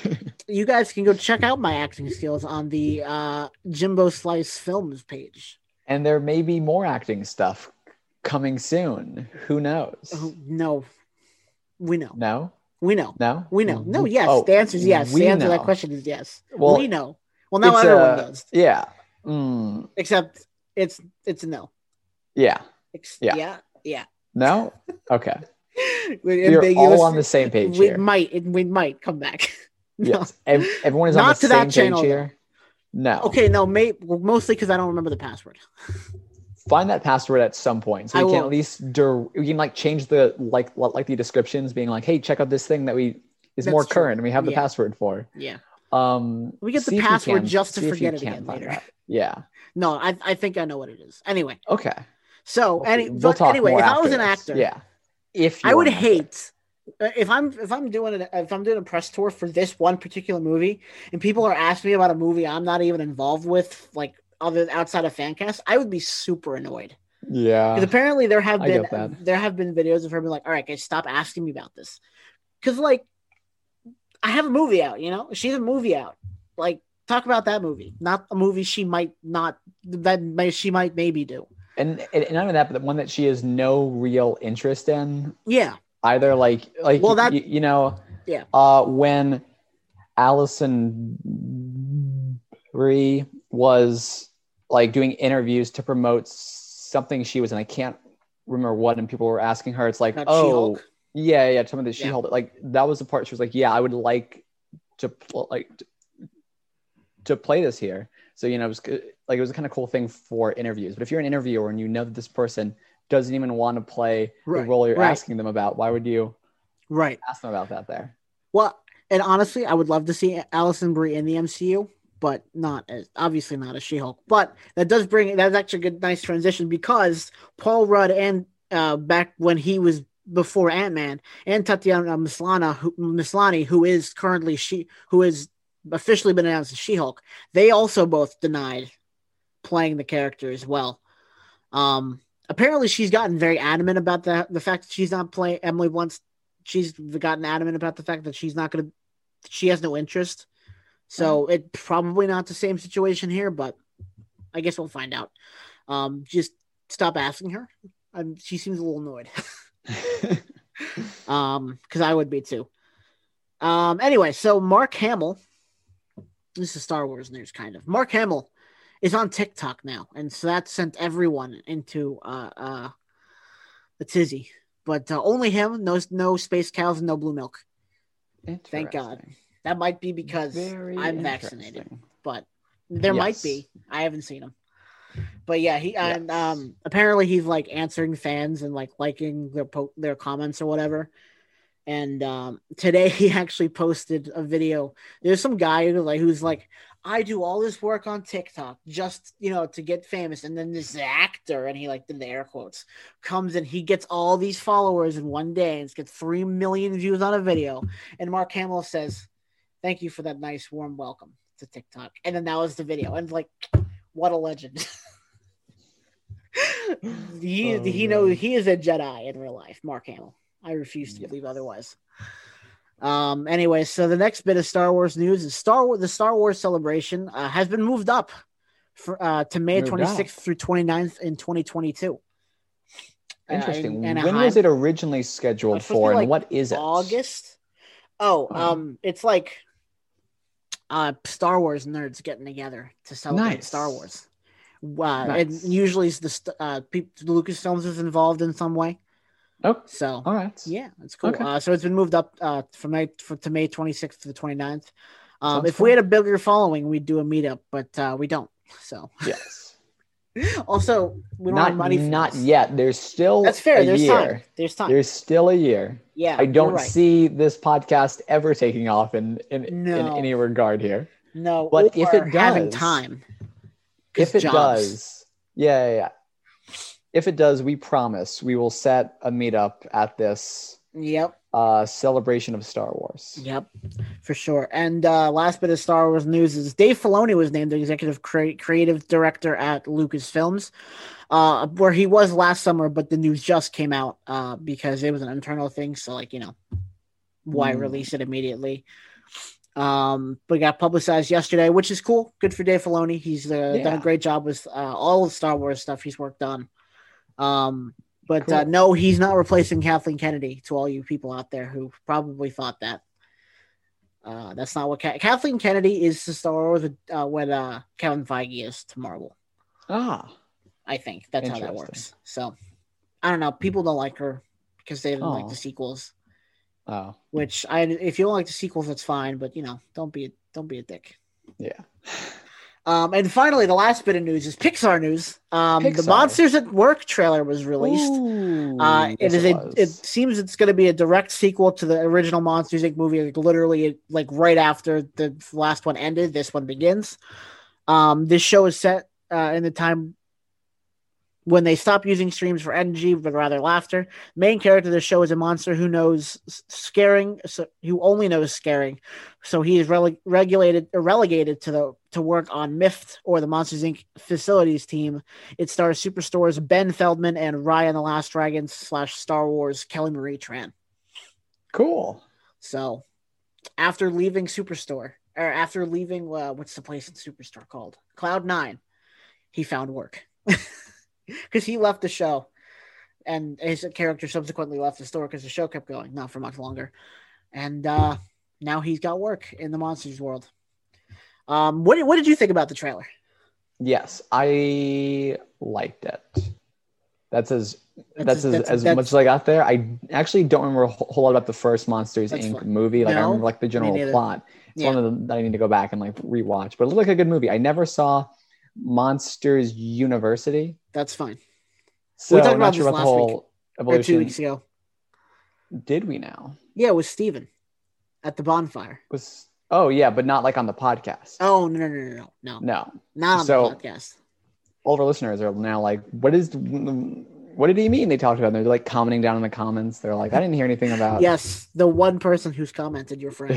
you guys can go check out my acting skills on the uh, Jimbo Slice Films page. And there may be more acting stuff coming soon. Who knows? Oh, no, we know. No, we know. No, we know. No, yes. Oh, the answer is yes. The answer know. to that question is yes. Well, we know. Well, now everyone a, does. Yeah. Mm. Except it's it's a no. Yeah. Ex- yeah. Yeah. Yeah. No. Okay. We're all on the same page we here. might we might come back. no. Yes, everyone is on Not the to same that page channel, here. No. Okay, no, may, well, mostly because I don't remember the password. Find that password at some point, so I we can will. at least do, we can like change the like like the descriptions, being like, hey, check out this thing that we is That's more true. current, and we have the Yeah. password for. Yeah. Um, we get see the if you password can- just to see if you forget it can again find later. that. Yeah. No, I I think I know what it is. Anyway, Okay. so any We'll but talk anyway, more if I after was an this. actor, yeah. If you I would are an actor. hate if I'm if I'm doing it if I'm doing a press tour for this one particular movie, and people are asking me about a movie I'm not even involved with, like other outside of Fancast, I would be super annoyed. Yeah, because apparently there have I been get that. there have been videos of her being like, all right, guys, stop asking me about this, because like I have a movie out, you know, she has a movie out, like talk about that movie, not a movie she might not that may, she might maybe do. And, and not only that, but the one that she has no real interest in. Yeah. Either like like well, that, you, you know, yeah. Uh, when Allison Brie was like doing interviews to promote something she was in, I can't remember what, and people were asking her, it's like, Not oh, She-Hulk? yeah, yeah, some of the Yeah. She-Hulk, like that was the part she was like, yeah, I would like to pl- like to, to play this here. So you know, it was like it was a kind of cool thing for interviews. But if you're an interviewer and you know that this person doesn't even want to play Right, the role you're right. asking them about, why would you Right. ask them about that there? Well, and honestly, I would love to see Allison Brie in the M C U, but not as obviously not as She-Hulk. But that does bring that's actually a good, nice transition, because Paul Rudd and uh, back when he was before Ant-Man, and Tatiana Maslany, who, Maslany, who is currently she, who is officially been announced as She-Hulk, they also both denied playing the character as well. Um, apparently, she's gotten very adamant about the the fact that she's not playing Emily Blunt's. She's gotten adamant about the fact that she's not going to, she has no interest. So Right. it probably not the same situation here, but I guess we'll find out. Um, just stop asking her. Um, she seems a little annoyed. um, because I would be too. Um, anyway, so Mark Hamill, this is Star Wars news, kind of. Mark Hamill is on TikTok now, and so that sent everyone into uh uh a tizzy. But uh, only him, no no space cows, and no blue milk. Thank God. That might be because Very I'm vaccinated, interesting. but there Yes. might be. I haven't seen him. But yeah, he Yes. and um apparently he's like answering fans and like liking their po- their comments or whatever. And um today he actually posted a video. There's some guy who like who's like, I do all this work on TikTok just, you know, to get famous. And then this actor, and he like did the air quotes, comes and he gets all these followers in one day and gets three million views on a video. And Mark Hamill says, thank you for that nice warm welcome to TikTok. And then that was the video. And like, what a legend. he Oh, he man. knows he is a Jedi in real life, Mark Hamill. I refuse to Yes. believe otherwise. Um. Anyway, so the next bit of Star Wars news is Star Wars. The Star Wars celebration uh, has been moved up for uh, to May Moved twenty-sixth up. through twenty-ninth in twenty twenty-two. Interesting. Uh, in when Anaheim. was it originally It's scheduled supposed to be, for, like, and what is it? August. Oh, Oh. um, it's like uh, Star Wars nerds getting together to celebrate Nice. Star Wars. Uh, Nice. And usually, it's the st- uh, pe- Lucasfilms is involved in some way. Oh, So all right. yeah, it's cool. Okay. Uh, so it's been moved up uh, from May for, to May twenty-sixth to the twenty-ninth. Um, Sounds if cool. we had a bigger following, we'd do a meetup, but uh, we don't. So Yes. also, we don't Not have money for not this. yet. There's still That's fair. a There's year. time. There's time. There's still a year. yeah, I you're don't right. see this podcast ever taking off in in, in No. any regard here. No, But if or it having does- time. 'Cause If it jobs. does, yeah, yeah, yeah. If it does, we promise we will set a meetup at this Yep. uh, celebration of Star Wars. Yep, for sure. And uh, last bit of Star Wars news is Dave Filoni was named the executive cre- creative director at Lucasfilms, uh, where he was last summer, but the news just came out uh, because it was an internal thing. So, like, you know, why Mm. release it immediately? Um, but it got publicized yesterday, which is cool. Good for Dave Filoni. He's uh, done a Yeah. great job with uh, all the Star Wars stuff he's worked on. Um, but uh, Cool. no, he's not replacing Kathleen Kennedy. To all you people out there who probably thought that, uh, that's not what Ka- Kathleen Kennedy is to Star Wars. Uh, what uh, Kevin Feige is to Marvel. Ah, I think that's how that Interesting. works. So I don't know. People don't like her because they didn't like Oh. the sequels. oh, Which I, if you don't like the sequels, that's fine. But you know, don't be don't be a dick. yeah. Um, and finally, the last bit of news is Pixar news. Um, the Pixar. Monsters at Work trailer was released. Ooh, Uh, it yes, is it a, was. it seems it's going to be a direct sequel to the original Monsters Incorporated movie, like literally like right after the last one ended, this one begins. Um, this show is set uh, in the time when they stop using streams for energy, but rather laughter. Main character of the show is a monster who knows scaring, so, who only knows scaring. So he is rele- regulated or relegated to the to work on M I F T or the Monsters Incorporated facilities team. It stars Superstore's Ben Feldman and Ryan the Last Dragon slash Star Wars Kelly Marie Tran. Cool. So after leaving Superstore, or after leaving, uh, what's the place in Superstore called? Cloud Nine, he found work. Because he left the show, and his character subsequently left the store because the show kept going, not for much longer. And uh, now he's got work in the Monsters world. Um, what, what did you think about the trailer? Yes, I liked it. That's as that's, That's- as, that's- as that's- much as I got there. I actually don't remember a whole whole lot about the first Monsters That's Incorporated fine. movie. Like I No, remember like the me general neither. plot. It's Yeah. one of them that I need to go back and like rewatch. But it looked like a good movie. I never saw Monsters University. That's fine. So We talked I'm not about sure this about the last week, whole Or two evolution. weeks ago. Did we now? Yeah, it was Steven at the bonfire. Was oh yeah, but not like on the podcast. Oh, no, no, no, no, no. No, No. not on So- the podcast. All of our listeners are now like, what is what did he mean they talked about? And they're like commenting down in the comments. They're like, I didn't hear anything about Yes, the one person who's commented, your friend.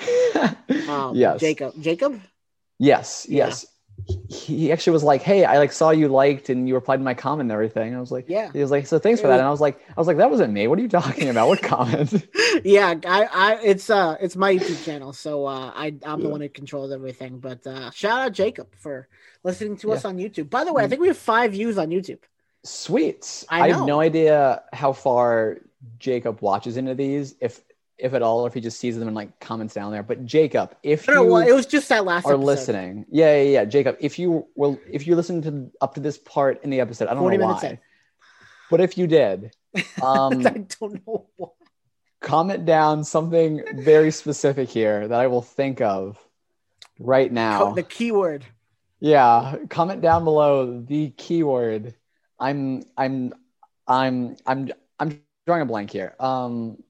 Um, yes. Jacob. Jacob? Yes, Yeah. yes. He he actually was like, "Hey, I like saw you liked and you replied to my comment and everything." I was like, Yeah. He was like, "So thanks for It that." was- And I was like, "I was like, that wasn't me. What are you talking about? What comment?" Yeah, I, I, it's uh, it's my YouTube channel, so uh, I, I'm the Yeah. one who controls everything. But uh, shout out Jacob for listening to us Yeah. on YouTube. By the way, I think we have five views on YouTube. Sweet. I I, know. have no idea how far Jacob watches into these, if if at all, or if he just sees them and like comments down there. But Jacob, if No, no, you well, it was just that last are episode. listening, yeah, yeah, yeah, Jacob, if you will, if you're listening to up to this part in the episode, I don't forty know minutes why, in. but if you did, um, I don't know why. comment down something very specific here that I will think of right now. The keyword. Yeah, comment down below the keyword. I'm I'm I'm I'm I'm drawing a blank here. Um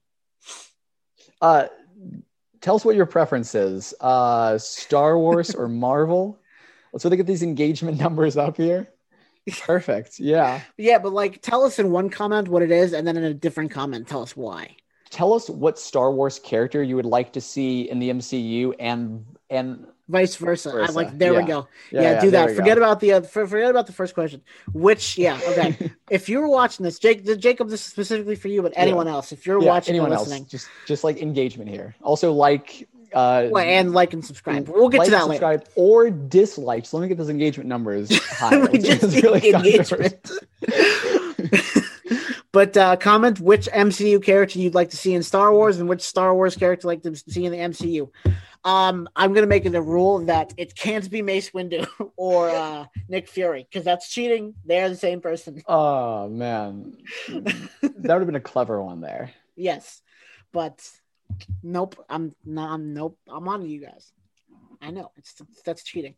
uh tell us what your preference is. Uh Star Wars or Marvel? Let's really get these engagement numbers up here. Perfect. Yeah. Yeah, but like, tell us in one comment what it is, and then in a different comment, tell us why. Tell us what Star Wars character you would like to see in the M C U and and Vice versa. Versa, I like. There yeah. we go. yeah, Yeah, yeah, do there that. we Forget go. about the uh, for, forget about the first question. Which, yeah, okay. If you were watching this, Jake, Jacob, this is specifically for you, but anyone else, if you're Yeah, watching anyone or else, listening, just just like engagement here. Also like uh well, and like and subscribe. We'll get like, to that later. subscribe, or dislike. So let me get those engagement numbers high. We Let's get just this need controversial. engagement. But uh, comment which M C U character you'd like to see in Star Wars and which Star Wars character you'd like to see in the M C U. Um, I'm gonna make it a rule that it can't be Mace Windu or uh, Nick Fury because that's cheating. They're the same person. Oh man, that would have been a clever one there. Yes, but nope. I'm not. I'm, nope. I'm on to you guys. I know it's that's cheating.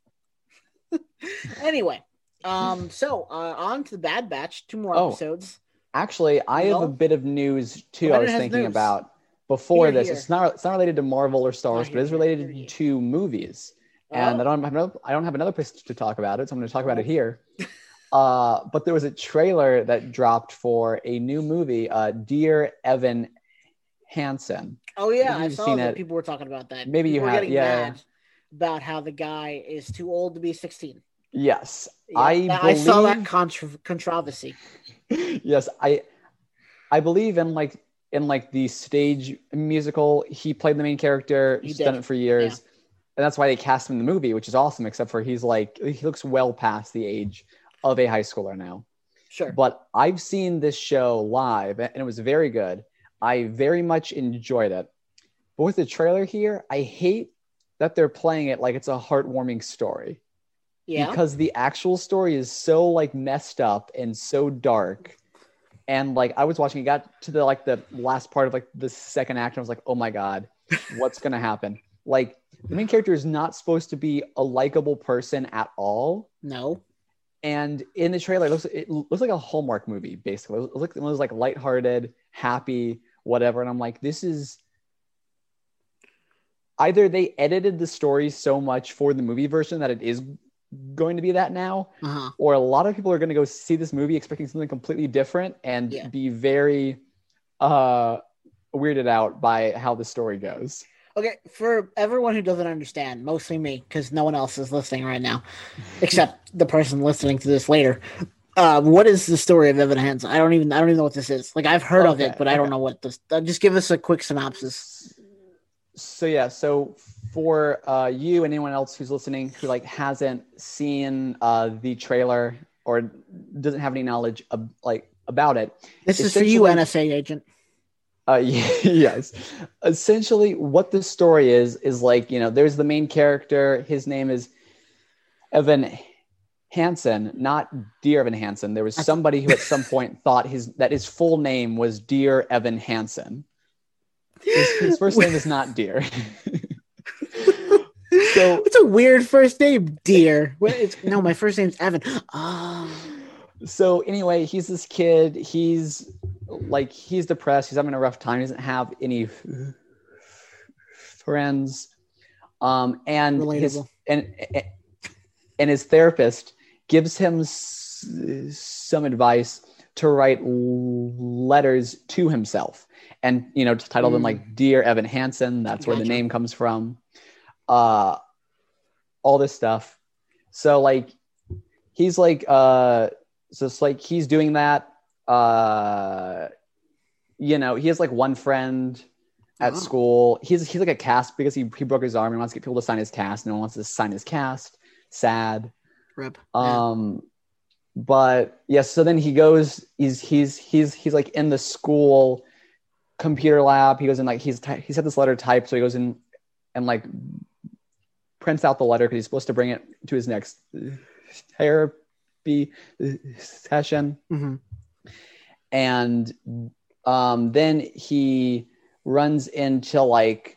Anyway, um, so uh, on to the Bad Batch. Two more Oh. episodes. Actually, I have No? a bit of news too. Well, I then was it has thinking news. about before Here, this. here. It's not. It's not related to Marvel or Star Oh, Wars, here, but it's here, related here, here. to movies. And Oh. I don't have no, I don't have another place to talk about it, so I'm going to talk about it here. Uh, but there was a trailer that dropped for a new movie, uh, Dear Evan Hansen. Oh yeah, Maybe I you've saw seen that it. people were talking about that. Maybe you people were have- getting yeah. mad about how the guy is too old to be sixteen. Yes, Yeah, I that- I saw that believe- contra- controversy. yes, I I believe in like in like the stage musical, he played the main character. He He's did. done it for years, Yeah. and that's why they cast him in the movie, which is awesome. Except for he's like he looks well past the age of a high schooler now. Sure. But I've seen this show live, and it was very good. I very much enjoyed it. But with the trailer here, I hate that they're playing it like it's a heartwarming story. Yeah. Because the actual story is so like messed up and so dark. And like I was watching, it got to the like the last part of like the second act, and I was like, oh my God, what's gonna happen? Like the main character is not supposed to be a likable person at all. No. And in the trailer, it looks, it looks like a Hallmark movie, basically. It looks, it was like lighthearted, happy, whatever. And I'm like, this is either they edited the story so much for the movie version that it is going to be that now, Uh-huh. or a lot of people are going to go see this movie expecting something completely different and Yeah. be very uh, weirded out by how the story goes. Okay, for everyone who doesn't understand, mostly me, because no one else is listening right now, except the person listening to this later. Uh, what is the story of Evan Hansen? I don't even I don't even know what this is. Like I've heard of Okay, it, but I okay. don't know what this. Uh, just give us a quick synopsis. So yeah, so for uh, you and anyone else who's listening who like hasn't seen uh, the trailer or doesn't have any knowledge of, like about it, This is for you, essentially- N S A agent. Uh, yes. Essentially, what the story is is like, you know, there's the main character. His name is Evan Hansen, not Dear Evan Hansen. There was somebody who at some point thought his that his full name was Dear Evan Hansen. His, his first name is not Dear. So it's a weird first name, Dear. What, it's, no, my first name's Evan. Oh. So anyway, he's this kid. He's like he's depressed. He's having a rough time. He doesn't have any friends. Um, and Relatable. his and and his therapist gives him s- some advice to write l- letters to himself, and you know, to title Mm. them like "Dear Evan Hansen." That's where the Gotcha. name comes from. Uh, all this stuff. So like, he's like, uh, so it's like he's doing that. Uh, you know, he has like one friend at Oh. school. He's he's like a cast because he he broke his arm and wants to get people to sign his cast. No one wants to sign his cast. Sad. Rip. Yeah. Um, but yes. So then he goes. He's he's he's he's like in the school computer lab. He goes in like he's ty- he's had this letter typed, so he goes in and like prints out the letter because he's supposed to bring it to his next therapy session. Mm-hmm. And um, then he runs into like,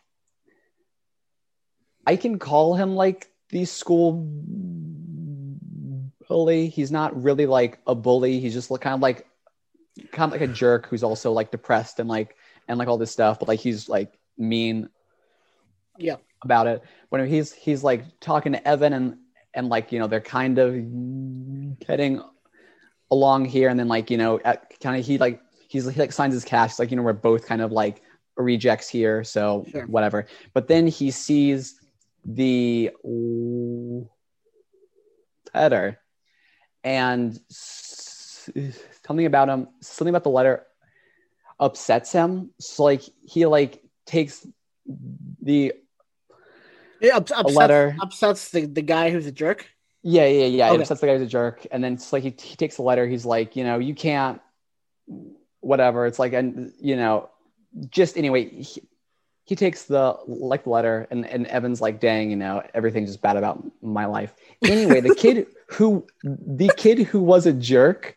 I can call him like the school bully. He's not really like a bully. He's just kind of like, kind of like a jerk who's also like depressed and like, and like all this stuff, but like he's like mean Yeah. about it. When he's, he's like talking to Evan and, and like, you know, they're kind of getting along here. And then like, you know, kind of, he like, he's he like signs his cash. It's like, you know, we're both kind of like rejects here. So Sure. whatever. But then he sees the letter and s- something about him, something about the letter upsets him. So like, he like takes the It ups, upsets, letter. upsets the, the guy who's a jerk. Yeah, yeah, yeah. Okay. It upsets the guy who's a jerk. And then it's like, he, he takes the letter. He's like, you know, you can't, whatever. It's like, and you know, just anyway, he, he takes the like the letter and, and Evan's like, dang, you know, everything's just bad about my life. Anyway, the kid who, the kid who was a jerk.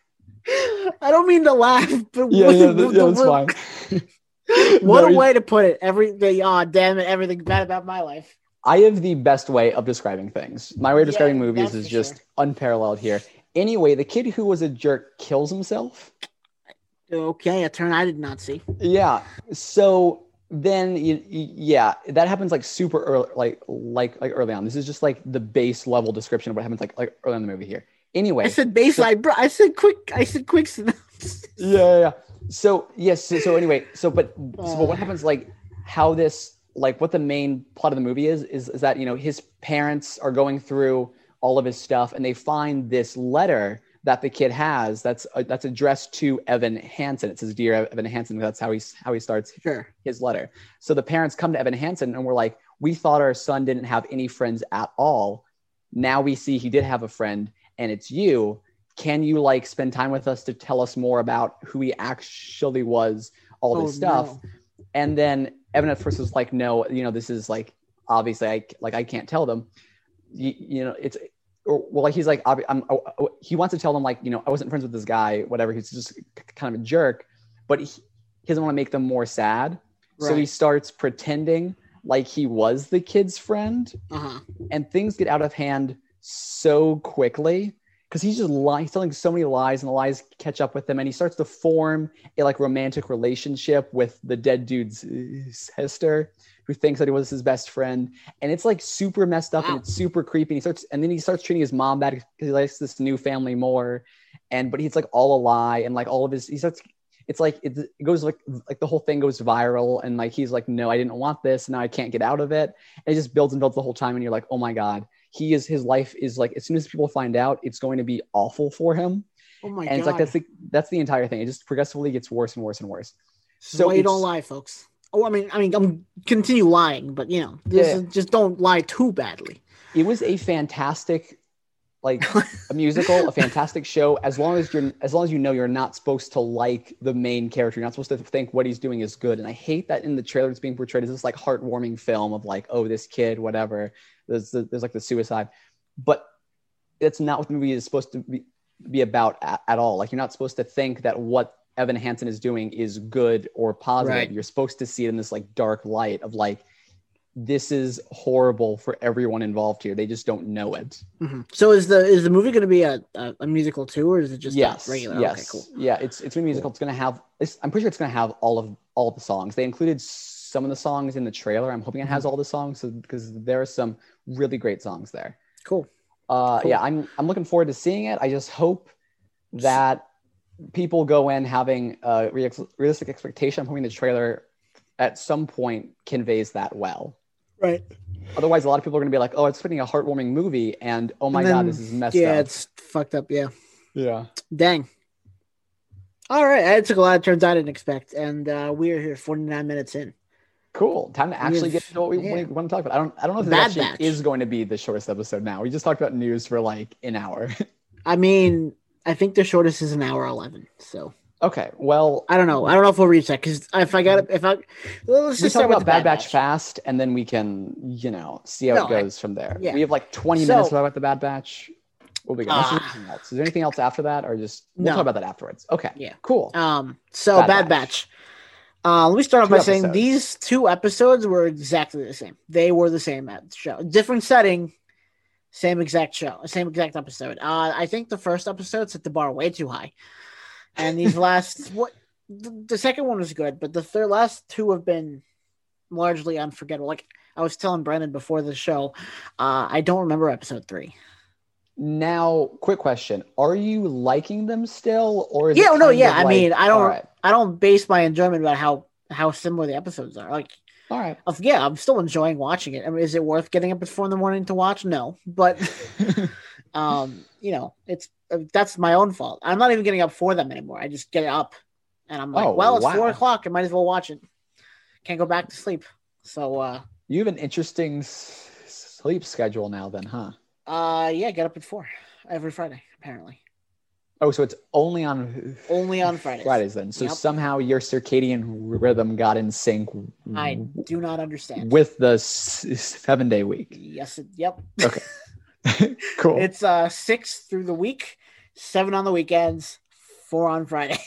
I don't mean to laugh, but Yeah, what, yeah, what- yeah, that's what- fine. what No, a he- way to put it. Everything, oh, damn it, everything's bad about my life. I have the best way of describing things. My way of describing Yeah, movies that's is for just sure. unparalleled here. Anyway, the kid who was a jerk kills himself. Okay, a turn I did not see. Yeah. So then, you, you- yeah, that happens like super early, like like like early on. This is just like the base level description of what happens like like early in the movie here. Anyway, I said baseline, bro. I said quick. I said quick synopsis. yeah, yeah, yeah. So yes. So, so anyway, so but so but what Uh. happens? Like how this, like what the main plot of the movie is, is is that, you know, his parents are going through all of his stuff and they find this letter that the kid has that's uh, that's addressed to Evan Hansen. It says, "Dear Evan Hansen." That's how he how he starts Sure. his letter. So the parents come to Evan Hansen and we're like, we thought our son didn't have any friends at all. Now we see he did have a friend, and it's you. Can you like spend time with us to tell us more about who he actually was, all this Oh, stuff? no. And then Evan at first was like, no, you know, this is like, obviously I like, I can't tell them, you, you know, it's, or, well, like, he's like, obvi- I'm, oh, he wants to tell them like, you know, I wasn't friends with this guy, whatever. He's just kind of a jerk, but he, he doesn't want to make them more sad. So he Right. starts pretending like he was the kid's friend, Uh huh. and things get out of hand so quickly. because he's just lying, he's telling so many lies, and the lies catch up with him, and he starts to form a like romantic relationship with the dead dude's sister, who thinks that he was his best friend, and it's like super messed up. Wow. And it's super creepy. And he starts, and then he starts treating his mom bad because he likes this new family more, and but he's like all a lie, and like all of his, he starts. It's like it, it goes like like the whole thing goes viral, and like he's like, no, I didn't want this, and now I can't get out of it. And it just builds and builds the whole time, and you're like, oh my god, he is his life is like, as soon as people find out, it's going to be awful for him. Oh my and god! It's like that's the that's the entire thing. It just progressively gets worse and worse and worse. So why you don't lie, folks. Oh, I mean, I mean, I'm continue lying, but you know, this yeah. is, just don't lie too badly. It was a fantastic. Like a musical, a fantastic show. As long as you're, as long as you know you're not supposed to like the main character, you're not supposed to think what he's doing is good. And I hate that in the trailer it's being portrayed as this like heartwarming film of like, oh, this kid, whatever. There's there's like the suicide, but it's not what the movie is supposed to be, be about at, at all. Like you're not supposed to think that what Evan Hansen is doing is good or positive. Right. You're supposed to see it in this like dark light of like, this is horrible for everyone involved here. They just don't know it. Mm-hmm. So is the is the movie going to be a, a, a musical too, or is it just yes, regular? Yes, okay, cool. Yeah, it's it's going to be musical. Cool. It's going to have. It's, I'm pretty sure it's going to have all of all of the songs. They included some of the songs in the trailer. I'm hoping it has all the songs, so, because there are some really great songs there. Cool. Uh, cool. Yeah, I'm I'm looking forward to seeing it. I just hope that people go in having a realistic expectation. I'm hoping the trailer at some point conveys that well. Right. Otherwise, a lot of people are going to be like, "Oh, it's putting a heartwarming movie," and oh my and then, god, this is messed yeah, up. Yeah, it's fucked up. Yeah. Yeah. Dang. All right, it took a lot of turns I didn't expect, and uh, we are here forty-nine minutes in. Cool. Time to actually get to what we, yeah. want to talk about. I don't. I don't know if this Bad actually Batch is going to be the shortest episode. Now we just talked about news for like an hour. I mean, I think the shortest is an hour eleven. So. Okay, well, I don't know. I don't know if we'll reach that because if I got it, if I well, let's we just talk start about with Bad Bad Batch, Batch fast, and then we can, you know, see how no, it goes I, from there. Yeah. We have like twenty so, minutes to talk about the Bad Batch. We'll be good. Uh, anything else? Is there anything else after that, or just we'll no. talk about that afterwards? Okay, yeah, cool. Um, so Bad, Bad Batch. Batch. Uh, let me start off two by episodes. saying these two episodes were exactly the same. They were the same at the show, different setting, same exact show, same exact episode. Uh, I think the first episode set the bar way too high, and these last what. The, the second one was good, but the third last two have been largely unforgettable. Like I was telling Brennan before the show, uh, I don't remember episode three. Now, quick question: are you liking them still, or is yeah, it no, yeah. like, I mean, I don't, right. I don't base my enjoyment about how how similar the episodes are. Like, all right, yeah, I'm still enjoying watching it. I mean, is it worth getting up at four in the morning to watch? No, but um, you know, it's that's my own fault. I'm not even getting up for them anymore. I just get up. And I'm like, oh, well, it's wow. four o'clock. I might as well watch it. Can't go back to sleep. So, uh, you have an interesting s- sleep schedule now, then, huh? Uh, yeah, get up at four every Friday, apparently. Oh, so it's only on only on Fridays. Fridays, then. So yep. somehow your circadian rhythm got in sync. I do not understand with the s- seven day week. Yes. It, yep. Okay. Cool. It's uh six through the week, seven on the weekends, four on Friday.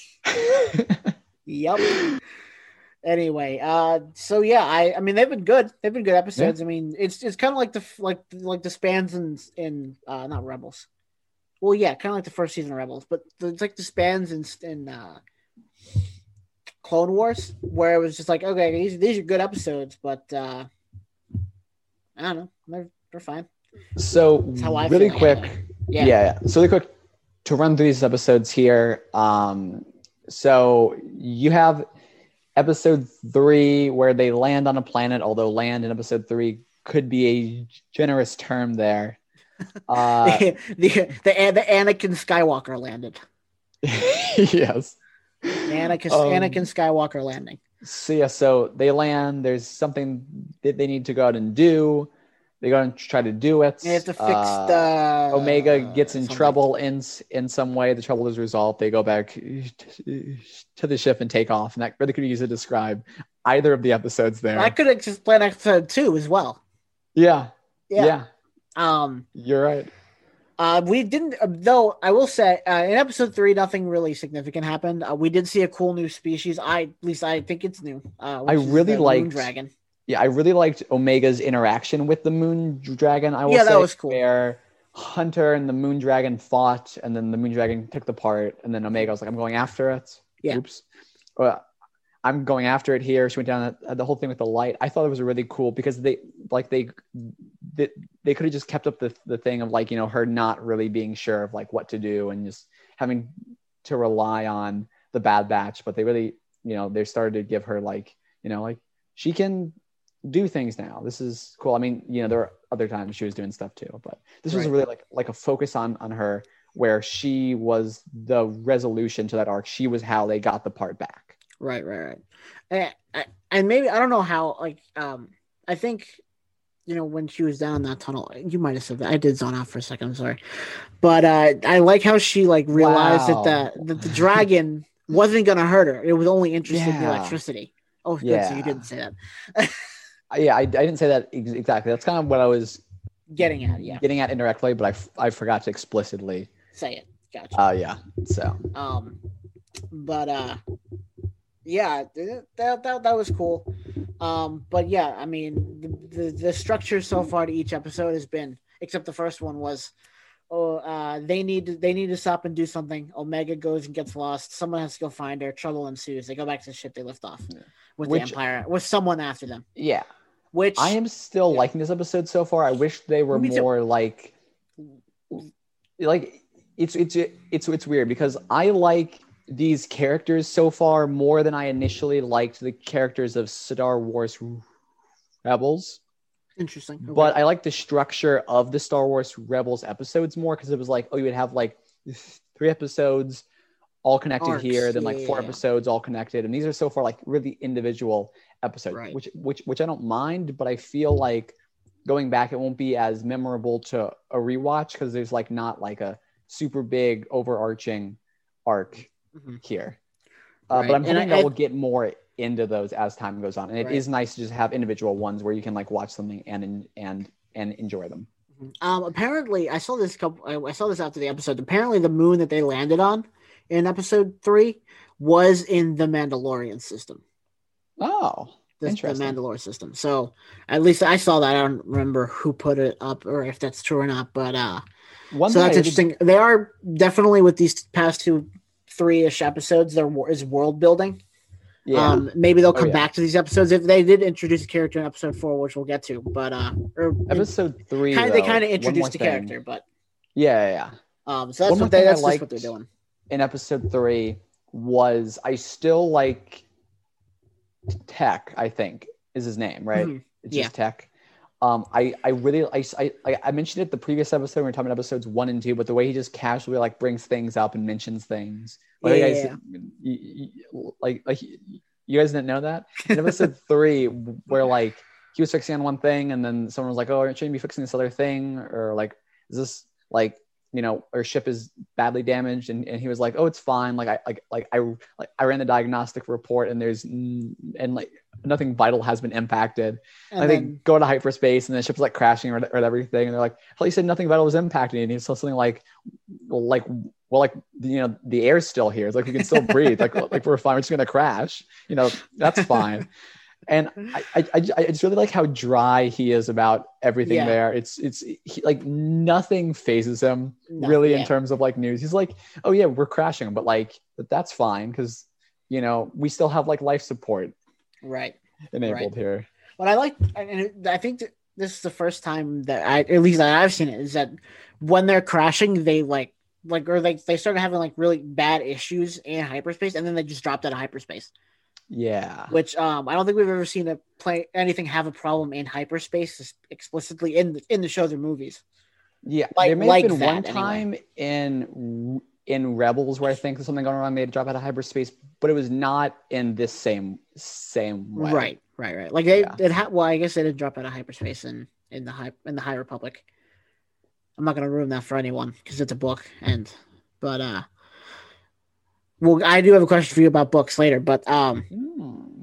Yep. Anyway, uh, so yeah, I, I mean, they've been good. They've been good episodes. Yeah. I mean, it's it's kind of like the like like the spans in in uh, not Rebels. Well, yeah, kind of like the first season of Rebels, but it's like the spans in in uh, Clone Wars, where it was just like, okay, these these are good episodes, but uh, I don't know, they're they're fine. So really quick, yeah. yeah. So really quick to run through these episodes here. Um, So you have episode three where they land on a planet, although land in episode three could be a generous term there. Uh, the, the, the the Anakin Skywalker landed. Yes. Anakin, um, Anakin Skywalker landing. So yeah, so they land. There's something that they need to go out and do. They go and try to do it. They have to fix uh, the... Omega gets in something. trouble in in some way. The trouble is resolved. They go back to the ship and take off. And that really could be used to describe either of the episodes there. I could explain episode two as well. Yeah. Yeah. Yeah. Um, You're right. Uh, we didn't, uh, though, I will say, uh, in episode three, nothing really significant happened. Uh, we did see a cool new species. I, at least I think it's new. Uh, I really liked... Moon Dragon. Yeah, I really liked Omega's interaction with the Moon Dragon. I will yeah, that say, was cool. Where Hunter and the Moon Dragon fought, and then the Moon Dragon took the part, and then Omega was like, "I'm going after it." Yeah. Oops. Well, I'm going after it here. She went down the, the whole thing with the light. I thought it was really cool because they like they they, they could have just kept up the the thing of like, you know, her not really being sure of like what to do and just having to rely on the Bad Batch, but they really, you know, they started to give her like, you know, like she can do things now. This is cool. I mean, you know, there are other times she was doing stuff too, but this was Right. really like like a focus on on her where she was the resolution to that arc. She was how they got the part back. Right, right, right. And, and maybe I don't know how. Like, um, I think, you know, when she was down that tunnel, you might have said that. I did zone out for a second. I'm sorry, but uh, I like how she like realized Wow. that the that the dragon wasn't gonna hurt her. It was only interested in the Yeah. electricity. Oh, good. Yeah. So you didn't say that. Yeah, I, I didn't say that ex- exactly. That's kind of what I was Getting at, yeah. getting at indirectly, but I, f- I forgot to explicitly. Say it. Gotcha. Uh, yeah. So Um, but uh, yeah, th- that that that was cool. Um, but yeah, I mean, the, the the structure so far to each episode has been, except the first one was, oh, uh, they need to, they need to stop and do something. Omega goes and gets lost. Someone has to go find her. Trouble ensues. They go back to the ship they left off Yeah. with Which- the Empire, with someone after them. yeah, Which I am still Yeah. liking this episode so far. I wish they were Me too. more like, like it's it's it's it's weird because I like these characters so far more than I initially liked the characters of Star Wars Rebels. interesting. Okay. But I like the structure of the Star Wars Rebels episodes more because it was like, oh, you would have like three episodes all connected Arcs, here, then like yeah, four yeah, yeah. episodes all connected, and these are so far like really individual episodes, Right. which which which I don't mind, but I feel like going back it won't be as memorable to a rewatch because there's like not like a super big overarching arc Mhm. here. Uh, Right. But I'm And hoping I- that I- we'll get more into those as time goes on, and it is Right. nice to just have individual ones where you can like watch something and and and enjoy them. Um, apparently, I saw this couple. I, I saw this after the episode. Apparently, the moon that they landed on in episode three was in the Mandalorian system, Oh, the, the interesting. Mandalore system. So at least I saw that. I don't remember who put it up or if that's true or not. But uh, One so thing that's I did- interesting. They are definitely with these past two, three-ish episodes. There is world building. Yeah, Um, maybe they'll Oh, come yeah. back to these episodes if they did introduce a character in episode four, which we'll get to. But uh, or episode three. kind they though, kind of one more introduced the thing. character, but Yeah, yeah, yeah. um, so that's One more what they thing I that's just what they're liked- doing. In episode three was I still like Tech. I think is his name, right? Mhm. It's Yeah. just Tech. Um, I, I really, I, I, I mentioned it the previous episode when we were talking about episodes one and two, but the way he just casually like brings things up and mentions things, like, you guys, Yeah. you- you- like, like you guys didn't know that in episode three, where like he was fixing on one thing, and then someone was like, "Oh, shouldn't you be fixing this other thing?" Or like, "Is this like, you know, our ship is badly damaged?" And, and he was like, "Oh, it's fine. Like I like like I like I ran the diagnostic report, and there's n- and like nothing vital has been impacted." And Like then, they go to hyperspace and the ship's like crashing or, or everything, and they're like, "Well, you said nothing vital was impacted," and he said something like, "Well, like, well, like you know, the air's still here. It's like you can still breathe. Like, like we're fine. We're just gonna crash. You know, that's fine." And I, I, I I just really like how dry he is about everything Yeah. there. It's, it's he, like nothing phases him No, really yeah. in terms of like news. He's like, "Oh yeah, we're crashing, but like, but that's fine because you know we still have like life support right. enabled here." What I like, and it- I think that this is the first time that I, at least that I've seen it, is that when they're crashing, they like, like, or like they started having like really bad issues in hyperspace, and then they just dropped out of hyperspace. Yeah. Which um, I don't think we've ever seen a play anything have a problem in hyperspace explicitly in the, in the shows or movies. Yeah, Like- there may like have been that, one anyway. time in in Rebels where I think there's something going wrong. They had to drop out of hyperspace, but it was not in this same same way. Right, right, right. Like they, Yeah. it ha- well, I guess they didn't drop out of hyperspace in in the high in the High Republic. I'm not gonna ruin that for anyone because it's a book, and but uh, well, I do have a question for you about books later, but um, Hmm.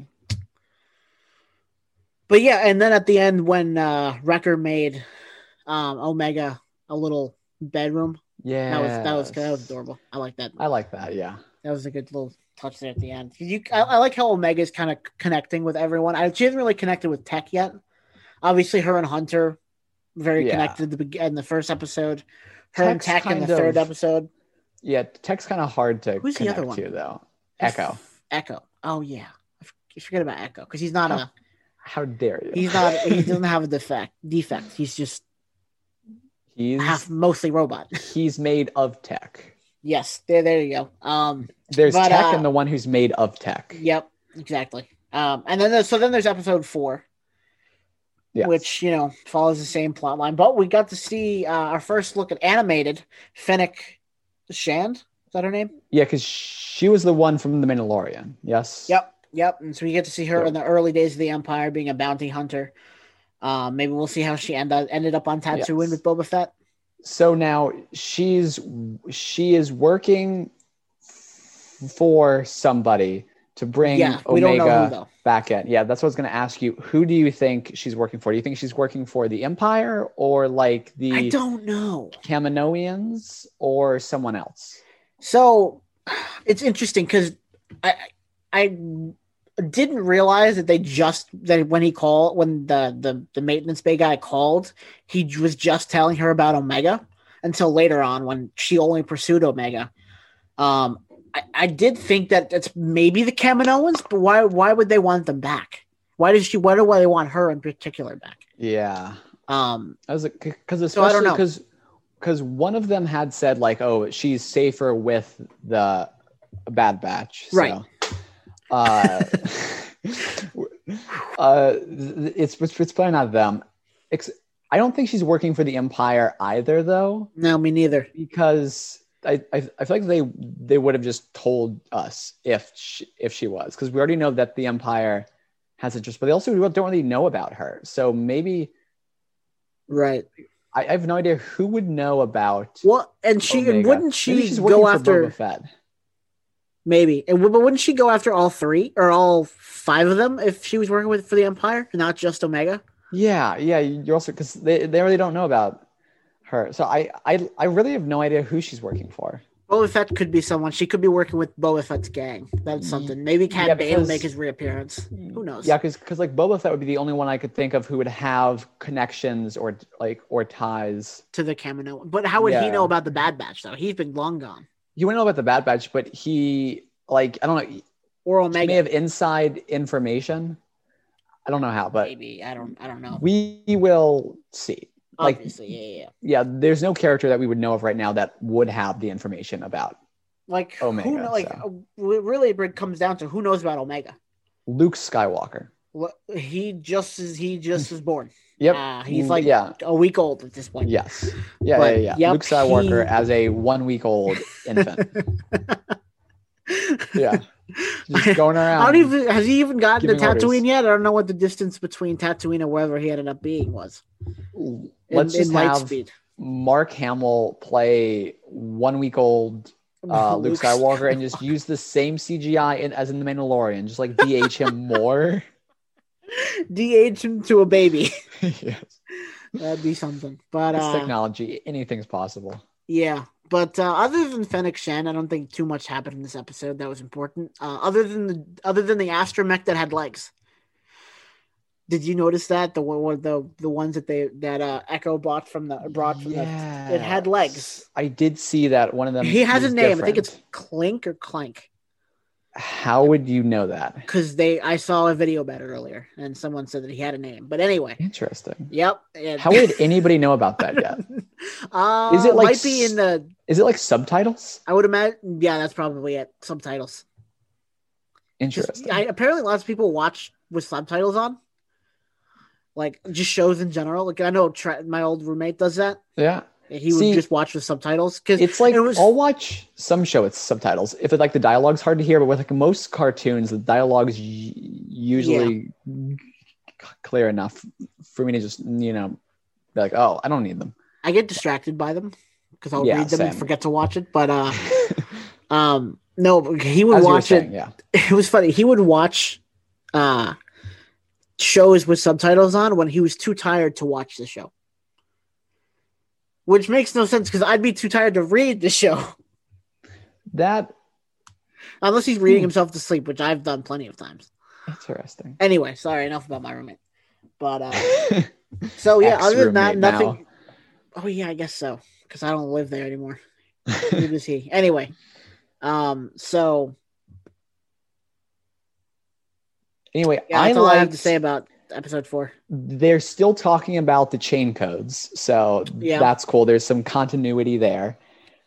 but yeah, and then at the end when uh, Wrecker made um Omega a little bedroom, Yeah, that was that was that was adorable. I like that. I like that. Yeah, That was a good little touch there at the end. You, I, I like how Omega's kind of connecting with everyone. I, she hasn't really connected with Tech yet. Obviously, her and Hunter very Yeah. connected in the, beg- in the first episode. Her and Tech's Tech in the kind third of- episode. Yeah, Tech's kind of hard to Who's the connect other one? to, though. Echo. Echo. Oh yeah, I f- I forget about Echo because he's not How- a How dare you? he's not he doesn't have a defect defect. He's just He's half mostly robot. he's made of tech. Yes, there there you go. Um, There's But, tech uh, and the one who's made of tech. yep, exactly. Um, and then there's, so then there's episode four, Yes. which you know follows the same plot line, but we got to see uh, our first look at animated Fennec Shand. Is that her name? Yeah, because she was the one from The Mandalorian. Yes. Yep, yep. And so we get to see her Yep. in the early days of the Empire being a bounty hunter. Um, maybe we'll see how she end up, ended up on Tatooine Yes. with Boba Fett. So now she's she is working f- for somebody to bring Yeah, we don't know who Omega though. back in. Yeah, that's what I was going to ask you. Who do you think she's working for? Do you think she's working for the Empire or like I the don't know. Kaminoans or someone else? So it's interesting because I I didn't realize that they just that when he called when the the the maintenance bay guy called, he was just telling her about Omega until later on when she only pursued Omega. Um, I, I did think that it's maybe the Kaminoans, but why why would they want them back? Why does she? Why do why they want her in particular back? Yeah. Um, I was like, because So I don't especially know. because because one of them had said like, oh, she's safer with the Bad Batch, so, Right. Uh, uh, it's it's it's probably not them. Ex- I don't think she's working for the Empire either, though, no, me neither. because I I, I feel like they they would have just told us if she, if she was, because we already know that the Empire has interest, but they also don't really know about her. So maybe Right. I, I have no idea who would know about. Well, and she and Omega. wouldn't Maybe she she's working go for after? Boba Fett. Maybe, and w- but wouldn't she go after all three or all five of them if she was working with for the Empire, not just Omega? Yeah, yeah. You're also because they, they really don't know about her. So I, I I really have no idea who she's working for. Boba Fett could be someone. She could be working with Boba Fett's gang. That's something. Maybe Cad Yeah, Bane will because- make his reappearance. Who knows? Yeah, because because like Boba Fett would be the only one I could think of who would have connections or like or ties. To the Kamino. But how would he Yeah. know about the Bad Batch though? He's been long gone. You wouldn't know about the Bad Batch, but he like I don't know. Or He Omega. may have inside information. I don't know how, but Maybe I don't. I don't know. we will see. Like Obviously, yeah, yeah, yeah. yeah, there's no character that we would know of right now that would have the information about Like Omega, who? kno- Like so. uh, really, it comes down to who knows about Omega. Luke Skywalker. What- He just is. He just was born. Yep. Uh, he's like yeah. a week old at this point. Yes. Yeah, But, yeah, yeah. yep, Luke Skywalker he- as a one week old infant. Yeah. Just going around. I don't even has he even gotten to giving orders. Tatooine yet? I don't know what the distance between Tatooine and wherever he ended up being was. In, Let's in just light have speed. Mark Hamill play one week old uh, Luke Luke Skywalker and just use the same C G I in, as in The Mandalorian. Just like D H him more. D H him to a baby. Yes. That'd be something. But It's uh, technology. Anything's possible. yeah. But uh, other than Fennec Shan, I don't think too much happened in this episode that was important. Uh, other than the other than the astromech that had legs. Did you notice that the one the the ones that they that uh, Echo bought from the brought from the it had legs. I did see that one of them. He has a was name. I think it's different. Clink or Clank. How would you know that? Because they I saw a video about it earlier and someone said that he had a name. But anyway. Interesting. Yep. it- How would anybody know about that yet? uh, Is it like might be in the Is it like subtitles? I would imagine yeah, that's probably it. Subtitles. Just, Interesting. I, apparently lots of people watch with subtitles on. Like just shows in general. Like I know Tra- my old roommate does that. Yeah. He would See, just watch with subtitles because It's like it was I'll watch some show with subtitles if it like the dialogue's hard to hear, but with like most cartoons, the dialogue's y- usually c- clear enough for me to just you know be like, oh, I don't need them. I get distracted by them because I'll Yeah, read them and same. forget to watch it. But uh, um, no, he would As you were watch saying, it. yeah. It was funny. He would watch uh shows with subtitles on when he was too tired to watch the show, which makes no sense because I'd be too tired to read the show That unless he's reading Hmm. himself to sleep, which I've done plenty of times. interesting. Anyway, sorry, enough about my roommate. But uh, so yeah, other than that, Ex-roommate nothing. now. Oh yeah, I guess so because I don't live there anymore. Neither does he. Anyway, um, so Anyway, yeah, I that's all I have liked, to say about episode four. they're still talking about the chain codes, so Yeah. that's cool. There's some continuity there.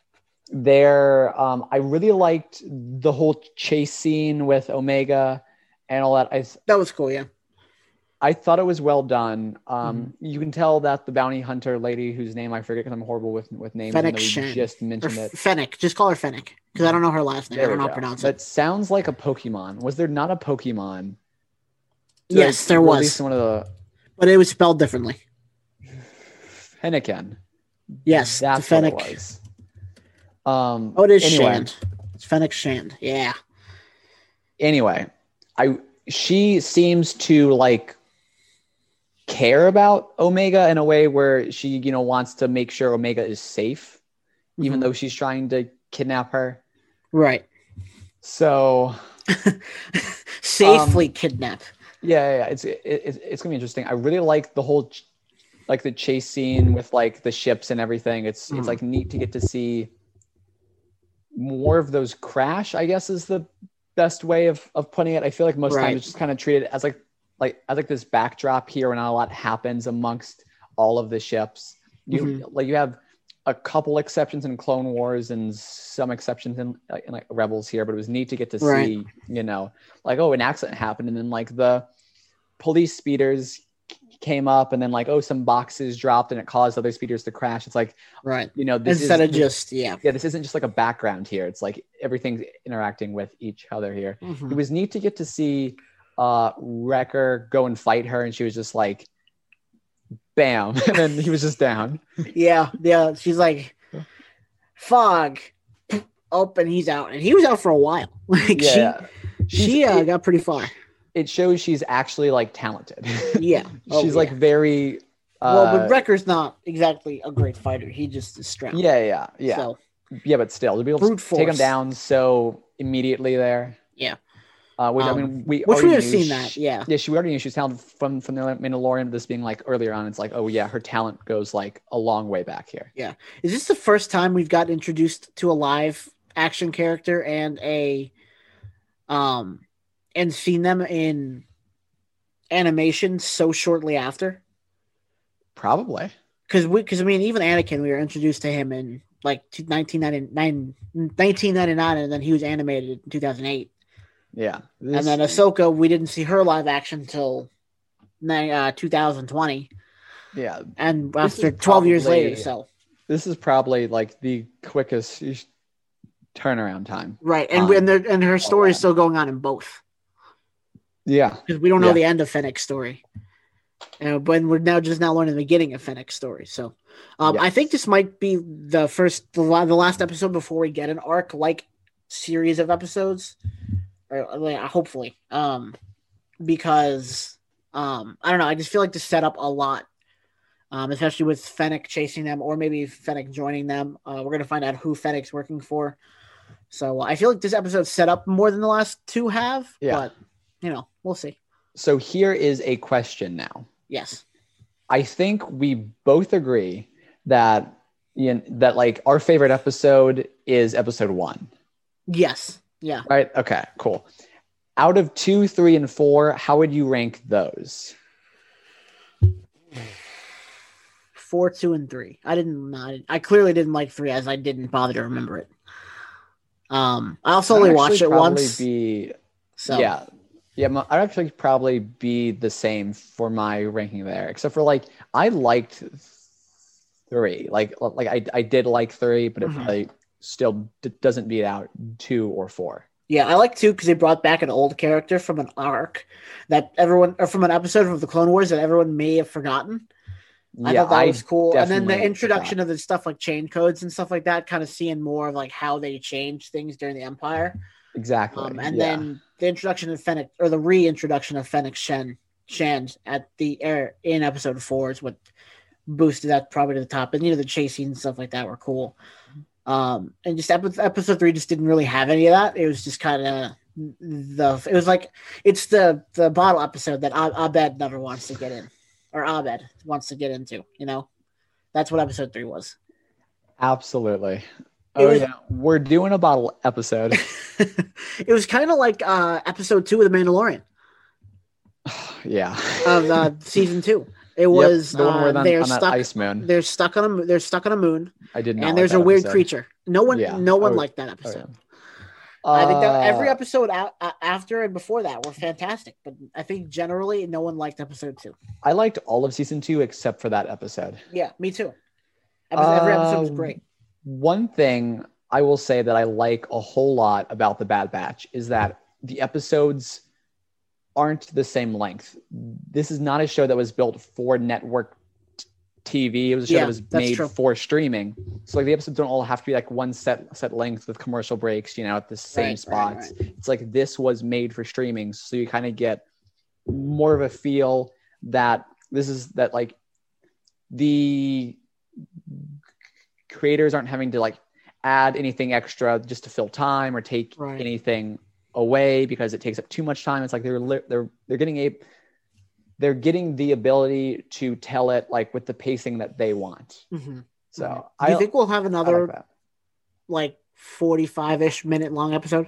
There, um, I really liked the whole chase scene with Omega and all that. I That was cool. Yeah. I thought it was well done. Um, Mm-hmm. You can tell that the bounty hunter lady, whose name I forget because I'm horrible with with names, Fennec even though we Shen. just Or mentioned it. Fennec. Just call her Fennec because I don't know her last name. There I don't we know how go. to pronounce That it. sounds like a Pokemon. Was there not a Pokemon? Did Yes, I there release was, one of the but it was spelled differently. Fennekin. Yes, That's the Fennec. what it was. Um, Oh, it is anyway, Shand. It's Fennec Shand. Yeah. Anyway, I she seems to like care about Omega in a way where she, you know, wants to make sure Omega is safe, even Mhm. though she's trying to kidnap her. Right. So Safely Um, kidnap. yeah, yeah, yeah. It's it, it's it's gonna be interesting. I really like the whole ch- like the chase scene with like the ships and everything. It's Mhm. it's like neat to get to see more of those crash, I guess is the best way of of putting it. I feel like most Right. times it's just kind of treated as like like as like this backdrop here where not a lot happens amongst all of the ships. You Mhm. like you have a couple exceptions in Clone Wars and some exceptions in, uh, in like Rebels here, but it was neat to get to Right. see, you know, like, oh, an accident happened and then like the police speeders came up and then like, oh, some boxes dropped and it caused other speeders to crash. It's like, Right. you know, this Instead is of just, yeah. yeah, this isn't just like a background here. It's like everything's interacting with each other here. Mhm. It was neat to get to see uh Wrecker go and fight her and she was just like bam and then he was just down. Yeah. Yeah. She's like, fog. Up and he's out. And he was out for a while. Like Yeah. she, She's- she uh, it, got pretty far. it shows she's actually like talented. Yeah. Oh, She's like yeah. very uh, Well, but Wrecker's not exactly a great fighter. He just is strapped. yeah, yeah, yeah. So, Yeah, but still, to be able to Brute take him force. down so immediately there. yeah. Uh, which I Um, mean, we Which we already have knew seen she- that. Yeah. Yeah, she we already knew she was talented from from the Mandalorian. This being like earlier on, it's like, oh yeah, her talent goes like a long way back here. Is this the first time we've got introduced to a live action character and a um and seen them in animation so shortly after? Probably. Because we because I mean even Anakin, we were introduced to him in like nineteen ninety-nine, nineteen ninety-nine, and then he was animated in two thousand eight. Yeah. And This- then Ahsoka, we didn't see her live action until uh, two thousand twenty, yeah, and This after is twelve years probably- later. So this is probably like the quickest turnaround time. right, and Um, and, their, and her story is that. still going on in both. Yeah. Because we don't know Yeah. the end of Fennec's story. Uh, but we're now just now learning the beginning of Fennec's story. So um, I Yes. think this might be the first, the, la- the last episode before we get an arc like series of episodes, or like, hopefully, um, because um, I don't know. I just feel like to set up a lot, um, especially with Fennec chasing them, or maybe Fennec joining them. Uh, we're gonna find out who Fennec's working for. So I feel like this episode set up more than the last two have. Yeah. But you know, we'll see. So here is a question now. Yes. I think we both agree that you know, that like our favorite episode is episode one, Yes. Yeah. right? Okay, cool. Out of two, three, and four, how would you rank those? Four, two, and three. I didn't. I, I clearly didn't like three, as I didn't bother to remember it. Um, I also only I'd watched actually it probably once. Be, so Yeah, yeah. my- I'd actually probably be the same for my ranking there, except for like I liked three. Like like I I did like three, but it Mhm. probably still d- doesn't beat out two or four. yeah, I like two because they brought back an old character from an arc that everyone, or from an episode of the Clone Wars that everyone may have forgotten. I yeah, thought that was cool. And then the definitely introduction forgot. of the stuff like chain codes and stuff like that, kind of seeing more of like how they changed things during the Empire. Exactly. Um, and yeah. then the introduction of Fennec, or the reintroduction of Fennec Shen, Shand at the air in episode four is what boosted that probably to the top. And you know, the chasing and stuff like that were cool. Um, and just epi- episode three just didn't really have any of that. It was just kind of the, it was like, it's the, the bottle episode that I, I bet never wants to get in. or Abed wants to get into. You know, that's what episode three was. Absolutely. It Oh was- yeah, we're doing a bottle episode. It was kind of like uh, episode two of The Mandalorian Yeah. of uh, season two. It Yep, was the one where uh, they're they're on that stuck. ice moon. They're stuck on a. They're stuck on a moon, I did not. and like there's that a weird episode. creature. No one. Yeah. No one Oh, liked that Oh, episode. yeah. I think that every Uh, episode a- a- after and before that were fantastic, but I think generally no one liked episode two. I liked all of season two except for that episode. Yeah, me too. Episode, every episode was Um, great. One thing I will say that I like a whole lot about the Bad Batch is that the episodes aren't the same length. This is not a show that was built for network t- T V. It was a show Yeah, that was that's made true. for streaming. So like the episodes don't all have to be like one set set length with commercial breaks, you know, at the same Right, right, spots. It's like this was made for streaming, so you kind of get more of a feel that this is that like the creators aren't having to like add anything extra just to fill time or take Right. anything away because it takes up too much time. It's like they're li- they're they're getting a they're getting the ability to tell it like with the pacing that they want. Mhm. So Do I you think we'll have I another like that. like forty-five-ish minute long episode?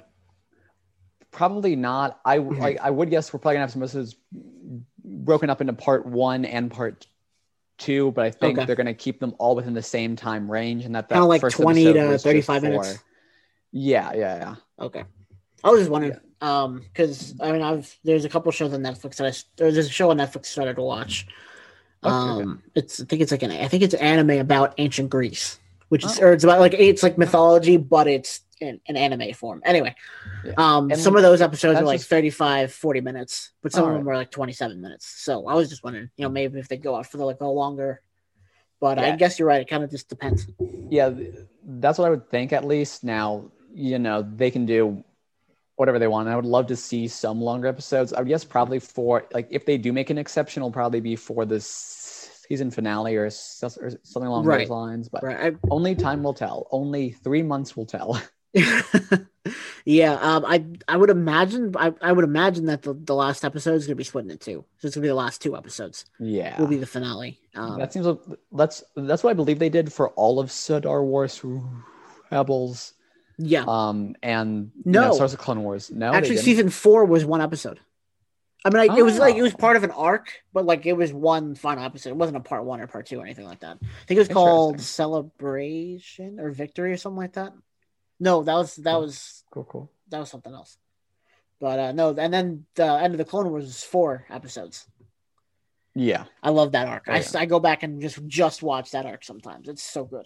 Probably not. I Mhm. like I would guess we're probably gonna have some episodes broken up into part one and part two, but I think Okay. they're gonna keep them all within the same time range, and that that Kind of like first twenty episode to was just thirty-five for- minutes. Yeah, yeah, yeah. Okay. I was just wondering, um, because I mean, I've there's a couple shows on Netflix that I s- or there's a show on Netflix I started to watch. Okay, Um, it's I think it's like an I think it's an anime about ancient Greece, which is Oh. or it's about like it's like mythology, but it's in an anime form. Anyway, Yeah. um, And some of those episodes are that's like just- thirty-five, forty minutes, but some of Alright. them are like twenty-seven minutes. So I was just wondering, you know, maybe if they go out for the like a longer. But I Yeah. guess you're right. It kind of just depends. Yeah, th- that's what I would think at least. Now, you know, they can do whatever they want. I would love to see some longer episodes. I would guess probably for, like, if they do make an exception, it'll probably be for the season finale or, s- or something along Right. those lines. But Right. only time will tell. Only three months will tell. I, yeah. Um. I I would imagine. I, I would imagine that the, the last episode is gonna be split into two. So it's gonna be the last two episodes. Yeah. Will be the finale. Um, that seems, that's, that's what I believe they did for all of Star Wars Rebels. yeah. Um, and you No. know, Star Wars Clone Wars. No, they Actually, didn't. season four was one episode. I mean, like, it was like it was Oh. part of an arc, but like it was one final episode. It wasn't a part one or part two or anything like that. I think it was called Interesting. Celebration or Victory or something like that. No, that was that was Cool, cool. that was something else. But uh no, and then the end of the Clone Wars was four episodes. Yeah. I love that arc. Oh, I, yeah. I go back and just just watch that arc sometimes. It's so good.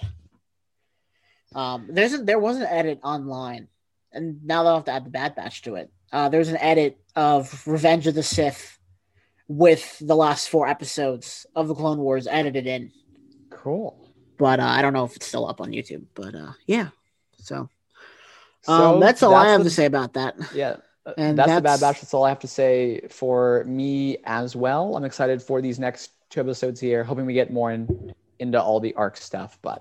Um, there's a, there was an edit online, and now they'll have to add the Bad Batch to it. Uh, there's an edit of Revenge of the Sith with the last four episodes of the Clone Wars edited in, Cool. but uh, I don't know if it's still up on YouTube. But uh, yeah, so, So um, that's all I have the- to say about that. Yeah. uh, And that's, the Bad that's- Batch. That's all I have to say for me as well. I'm excited for these next two episodes here, hoping we get more in, into all the arc stuff, but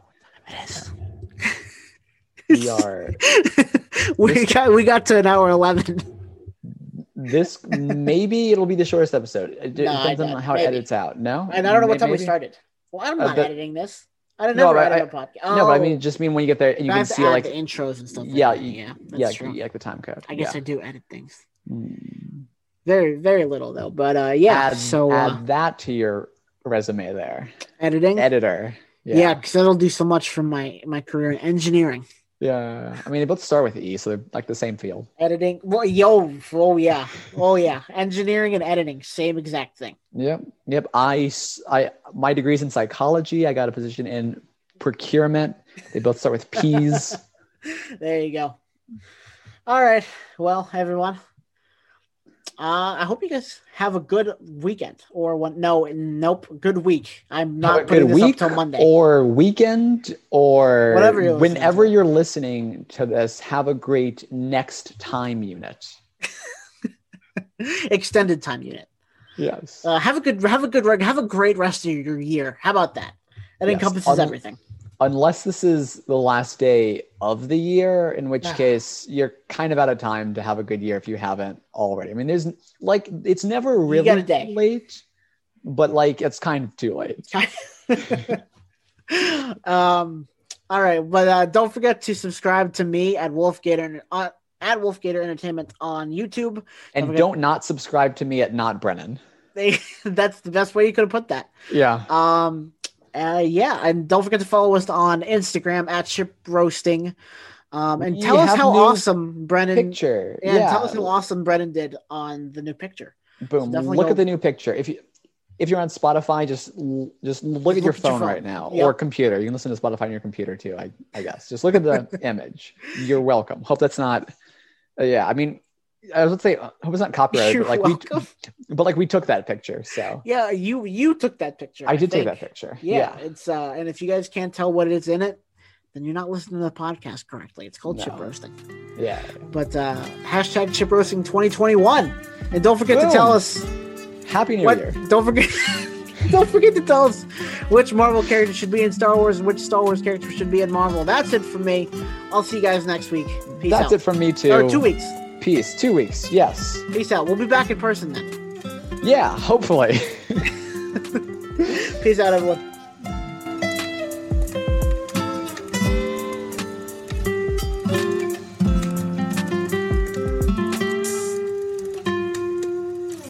we are we got we got to an hour eleven. this maybe it'll be the shortest episode. It d- No, I depends on doubt- how it maybe. edits out. No? And I don't know what May- time we maybe? started. Well, I'm Uh, not the- editing this. I No, never but edit I- a podcast. No, but I Oh, mean just mean when you get there and you I can have to see add like the intros and stuff. yeah, like that. you- yeah, that's yeah, true. yeah, like the time code. I guess yeah. I do edit things. Mm. Very, very little though. But uh, yeah. add, so add uh, that to your resume there. editing. Editor. Yeah, because that'll do so much for my my career in engineering. Yeah. I mean, they both start with E, so they're like the same field. Editing. Well, yo, oh yeah, oh yeah. Engineering and editing, same exact thing. Yep. Yep. I, s- I, my degree's in psychology. I got a position in procurement. They both start with P's. There you go. All right. Well, everyone. Uh, I hope you guys have a good weekend or one. No, nope. Good week. I'm not Have a putting good this week up till Monday. or weekend or Whatever you're listening whenever to. you're listening to this, have a great next time unit. Extended time unit. Yes. Uh, have a good, have a good, reg- have a great rest of your year. How about that? That Yes. encompasses Un- everything. Unless this is the last day of the year, in which Ah. case you're kind of out of time to have a good year if you haven't already. I mean, there's like, it's never got really a day. late. but like it's kind of too late. um. All right, but uh, don't forget to subscribe to me at Wolfgator uh, at Wolfgator Entertainment on YouTube, and don't, don't not subscribe to me at Not Brennan. They, that's the best way you could have put that. Yeah. Um. Uh, yeah, and don't forget to follow us on Instagram at Ship Roasting. Um, and tell us how awesome Brennan picture. Yeah, yeah, tell us how awesome Brennan did on the new picture. Boom! So look go... at the new picture. If you if you're on Spotify, just just look just at your, look phone, at your phone right now yep. or computer. You can listen to Spotify on your computer too. I I guess just look at the image. You're welcome. Hope that's not. Uh, yeah, I mean, I was gonna say I hope it's not copyrighted, but like welcome. we, but like we took that picture. So yeah, you you took that picture. I, I did think. take that picture. Yeah, yeah, it's uh, and if you guys can't tell what is in it, then you're not listening to the podcast correctly. It's called no. Chip Roasting. Yeah. But uh, hashtag Chip Roasting twenty twenty-one. And don't forget Boom. to tell us. Happy New what, Year. Don't forget Don't forget to tell us which Marvel character should be in Star Wars and which Star Wars character should be in Marvel. That's it from me. I'll see you guys next week. Peace That's out. it from me too. Or two weeks. Peace. Two weeks. Yes. Peace out. We'll be back in person then. Yeah, hopefully. Peace out, everyone.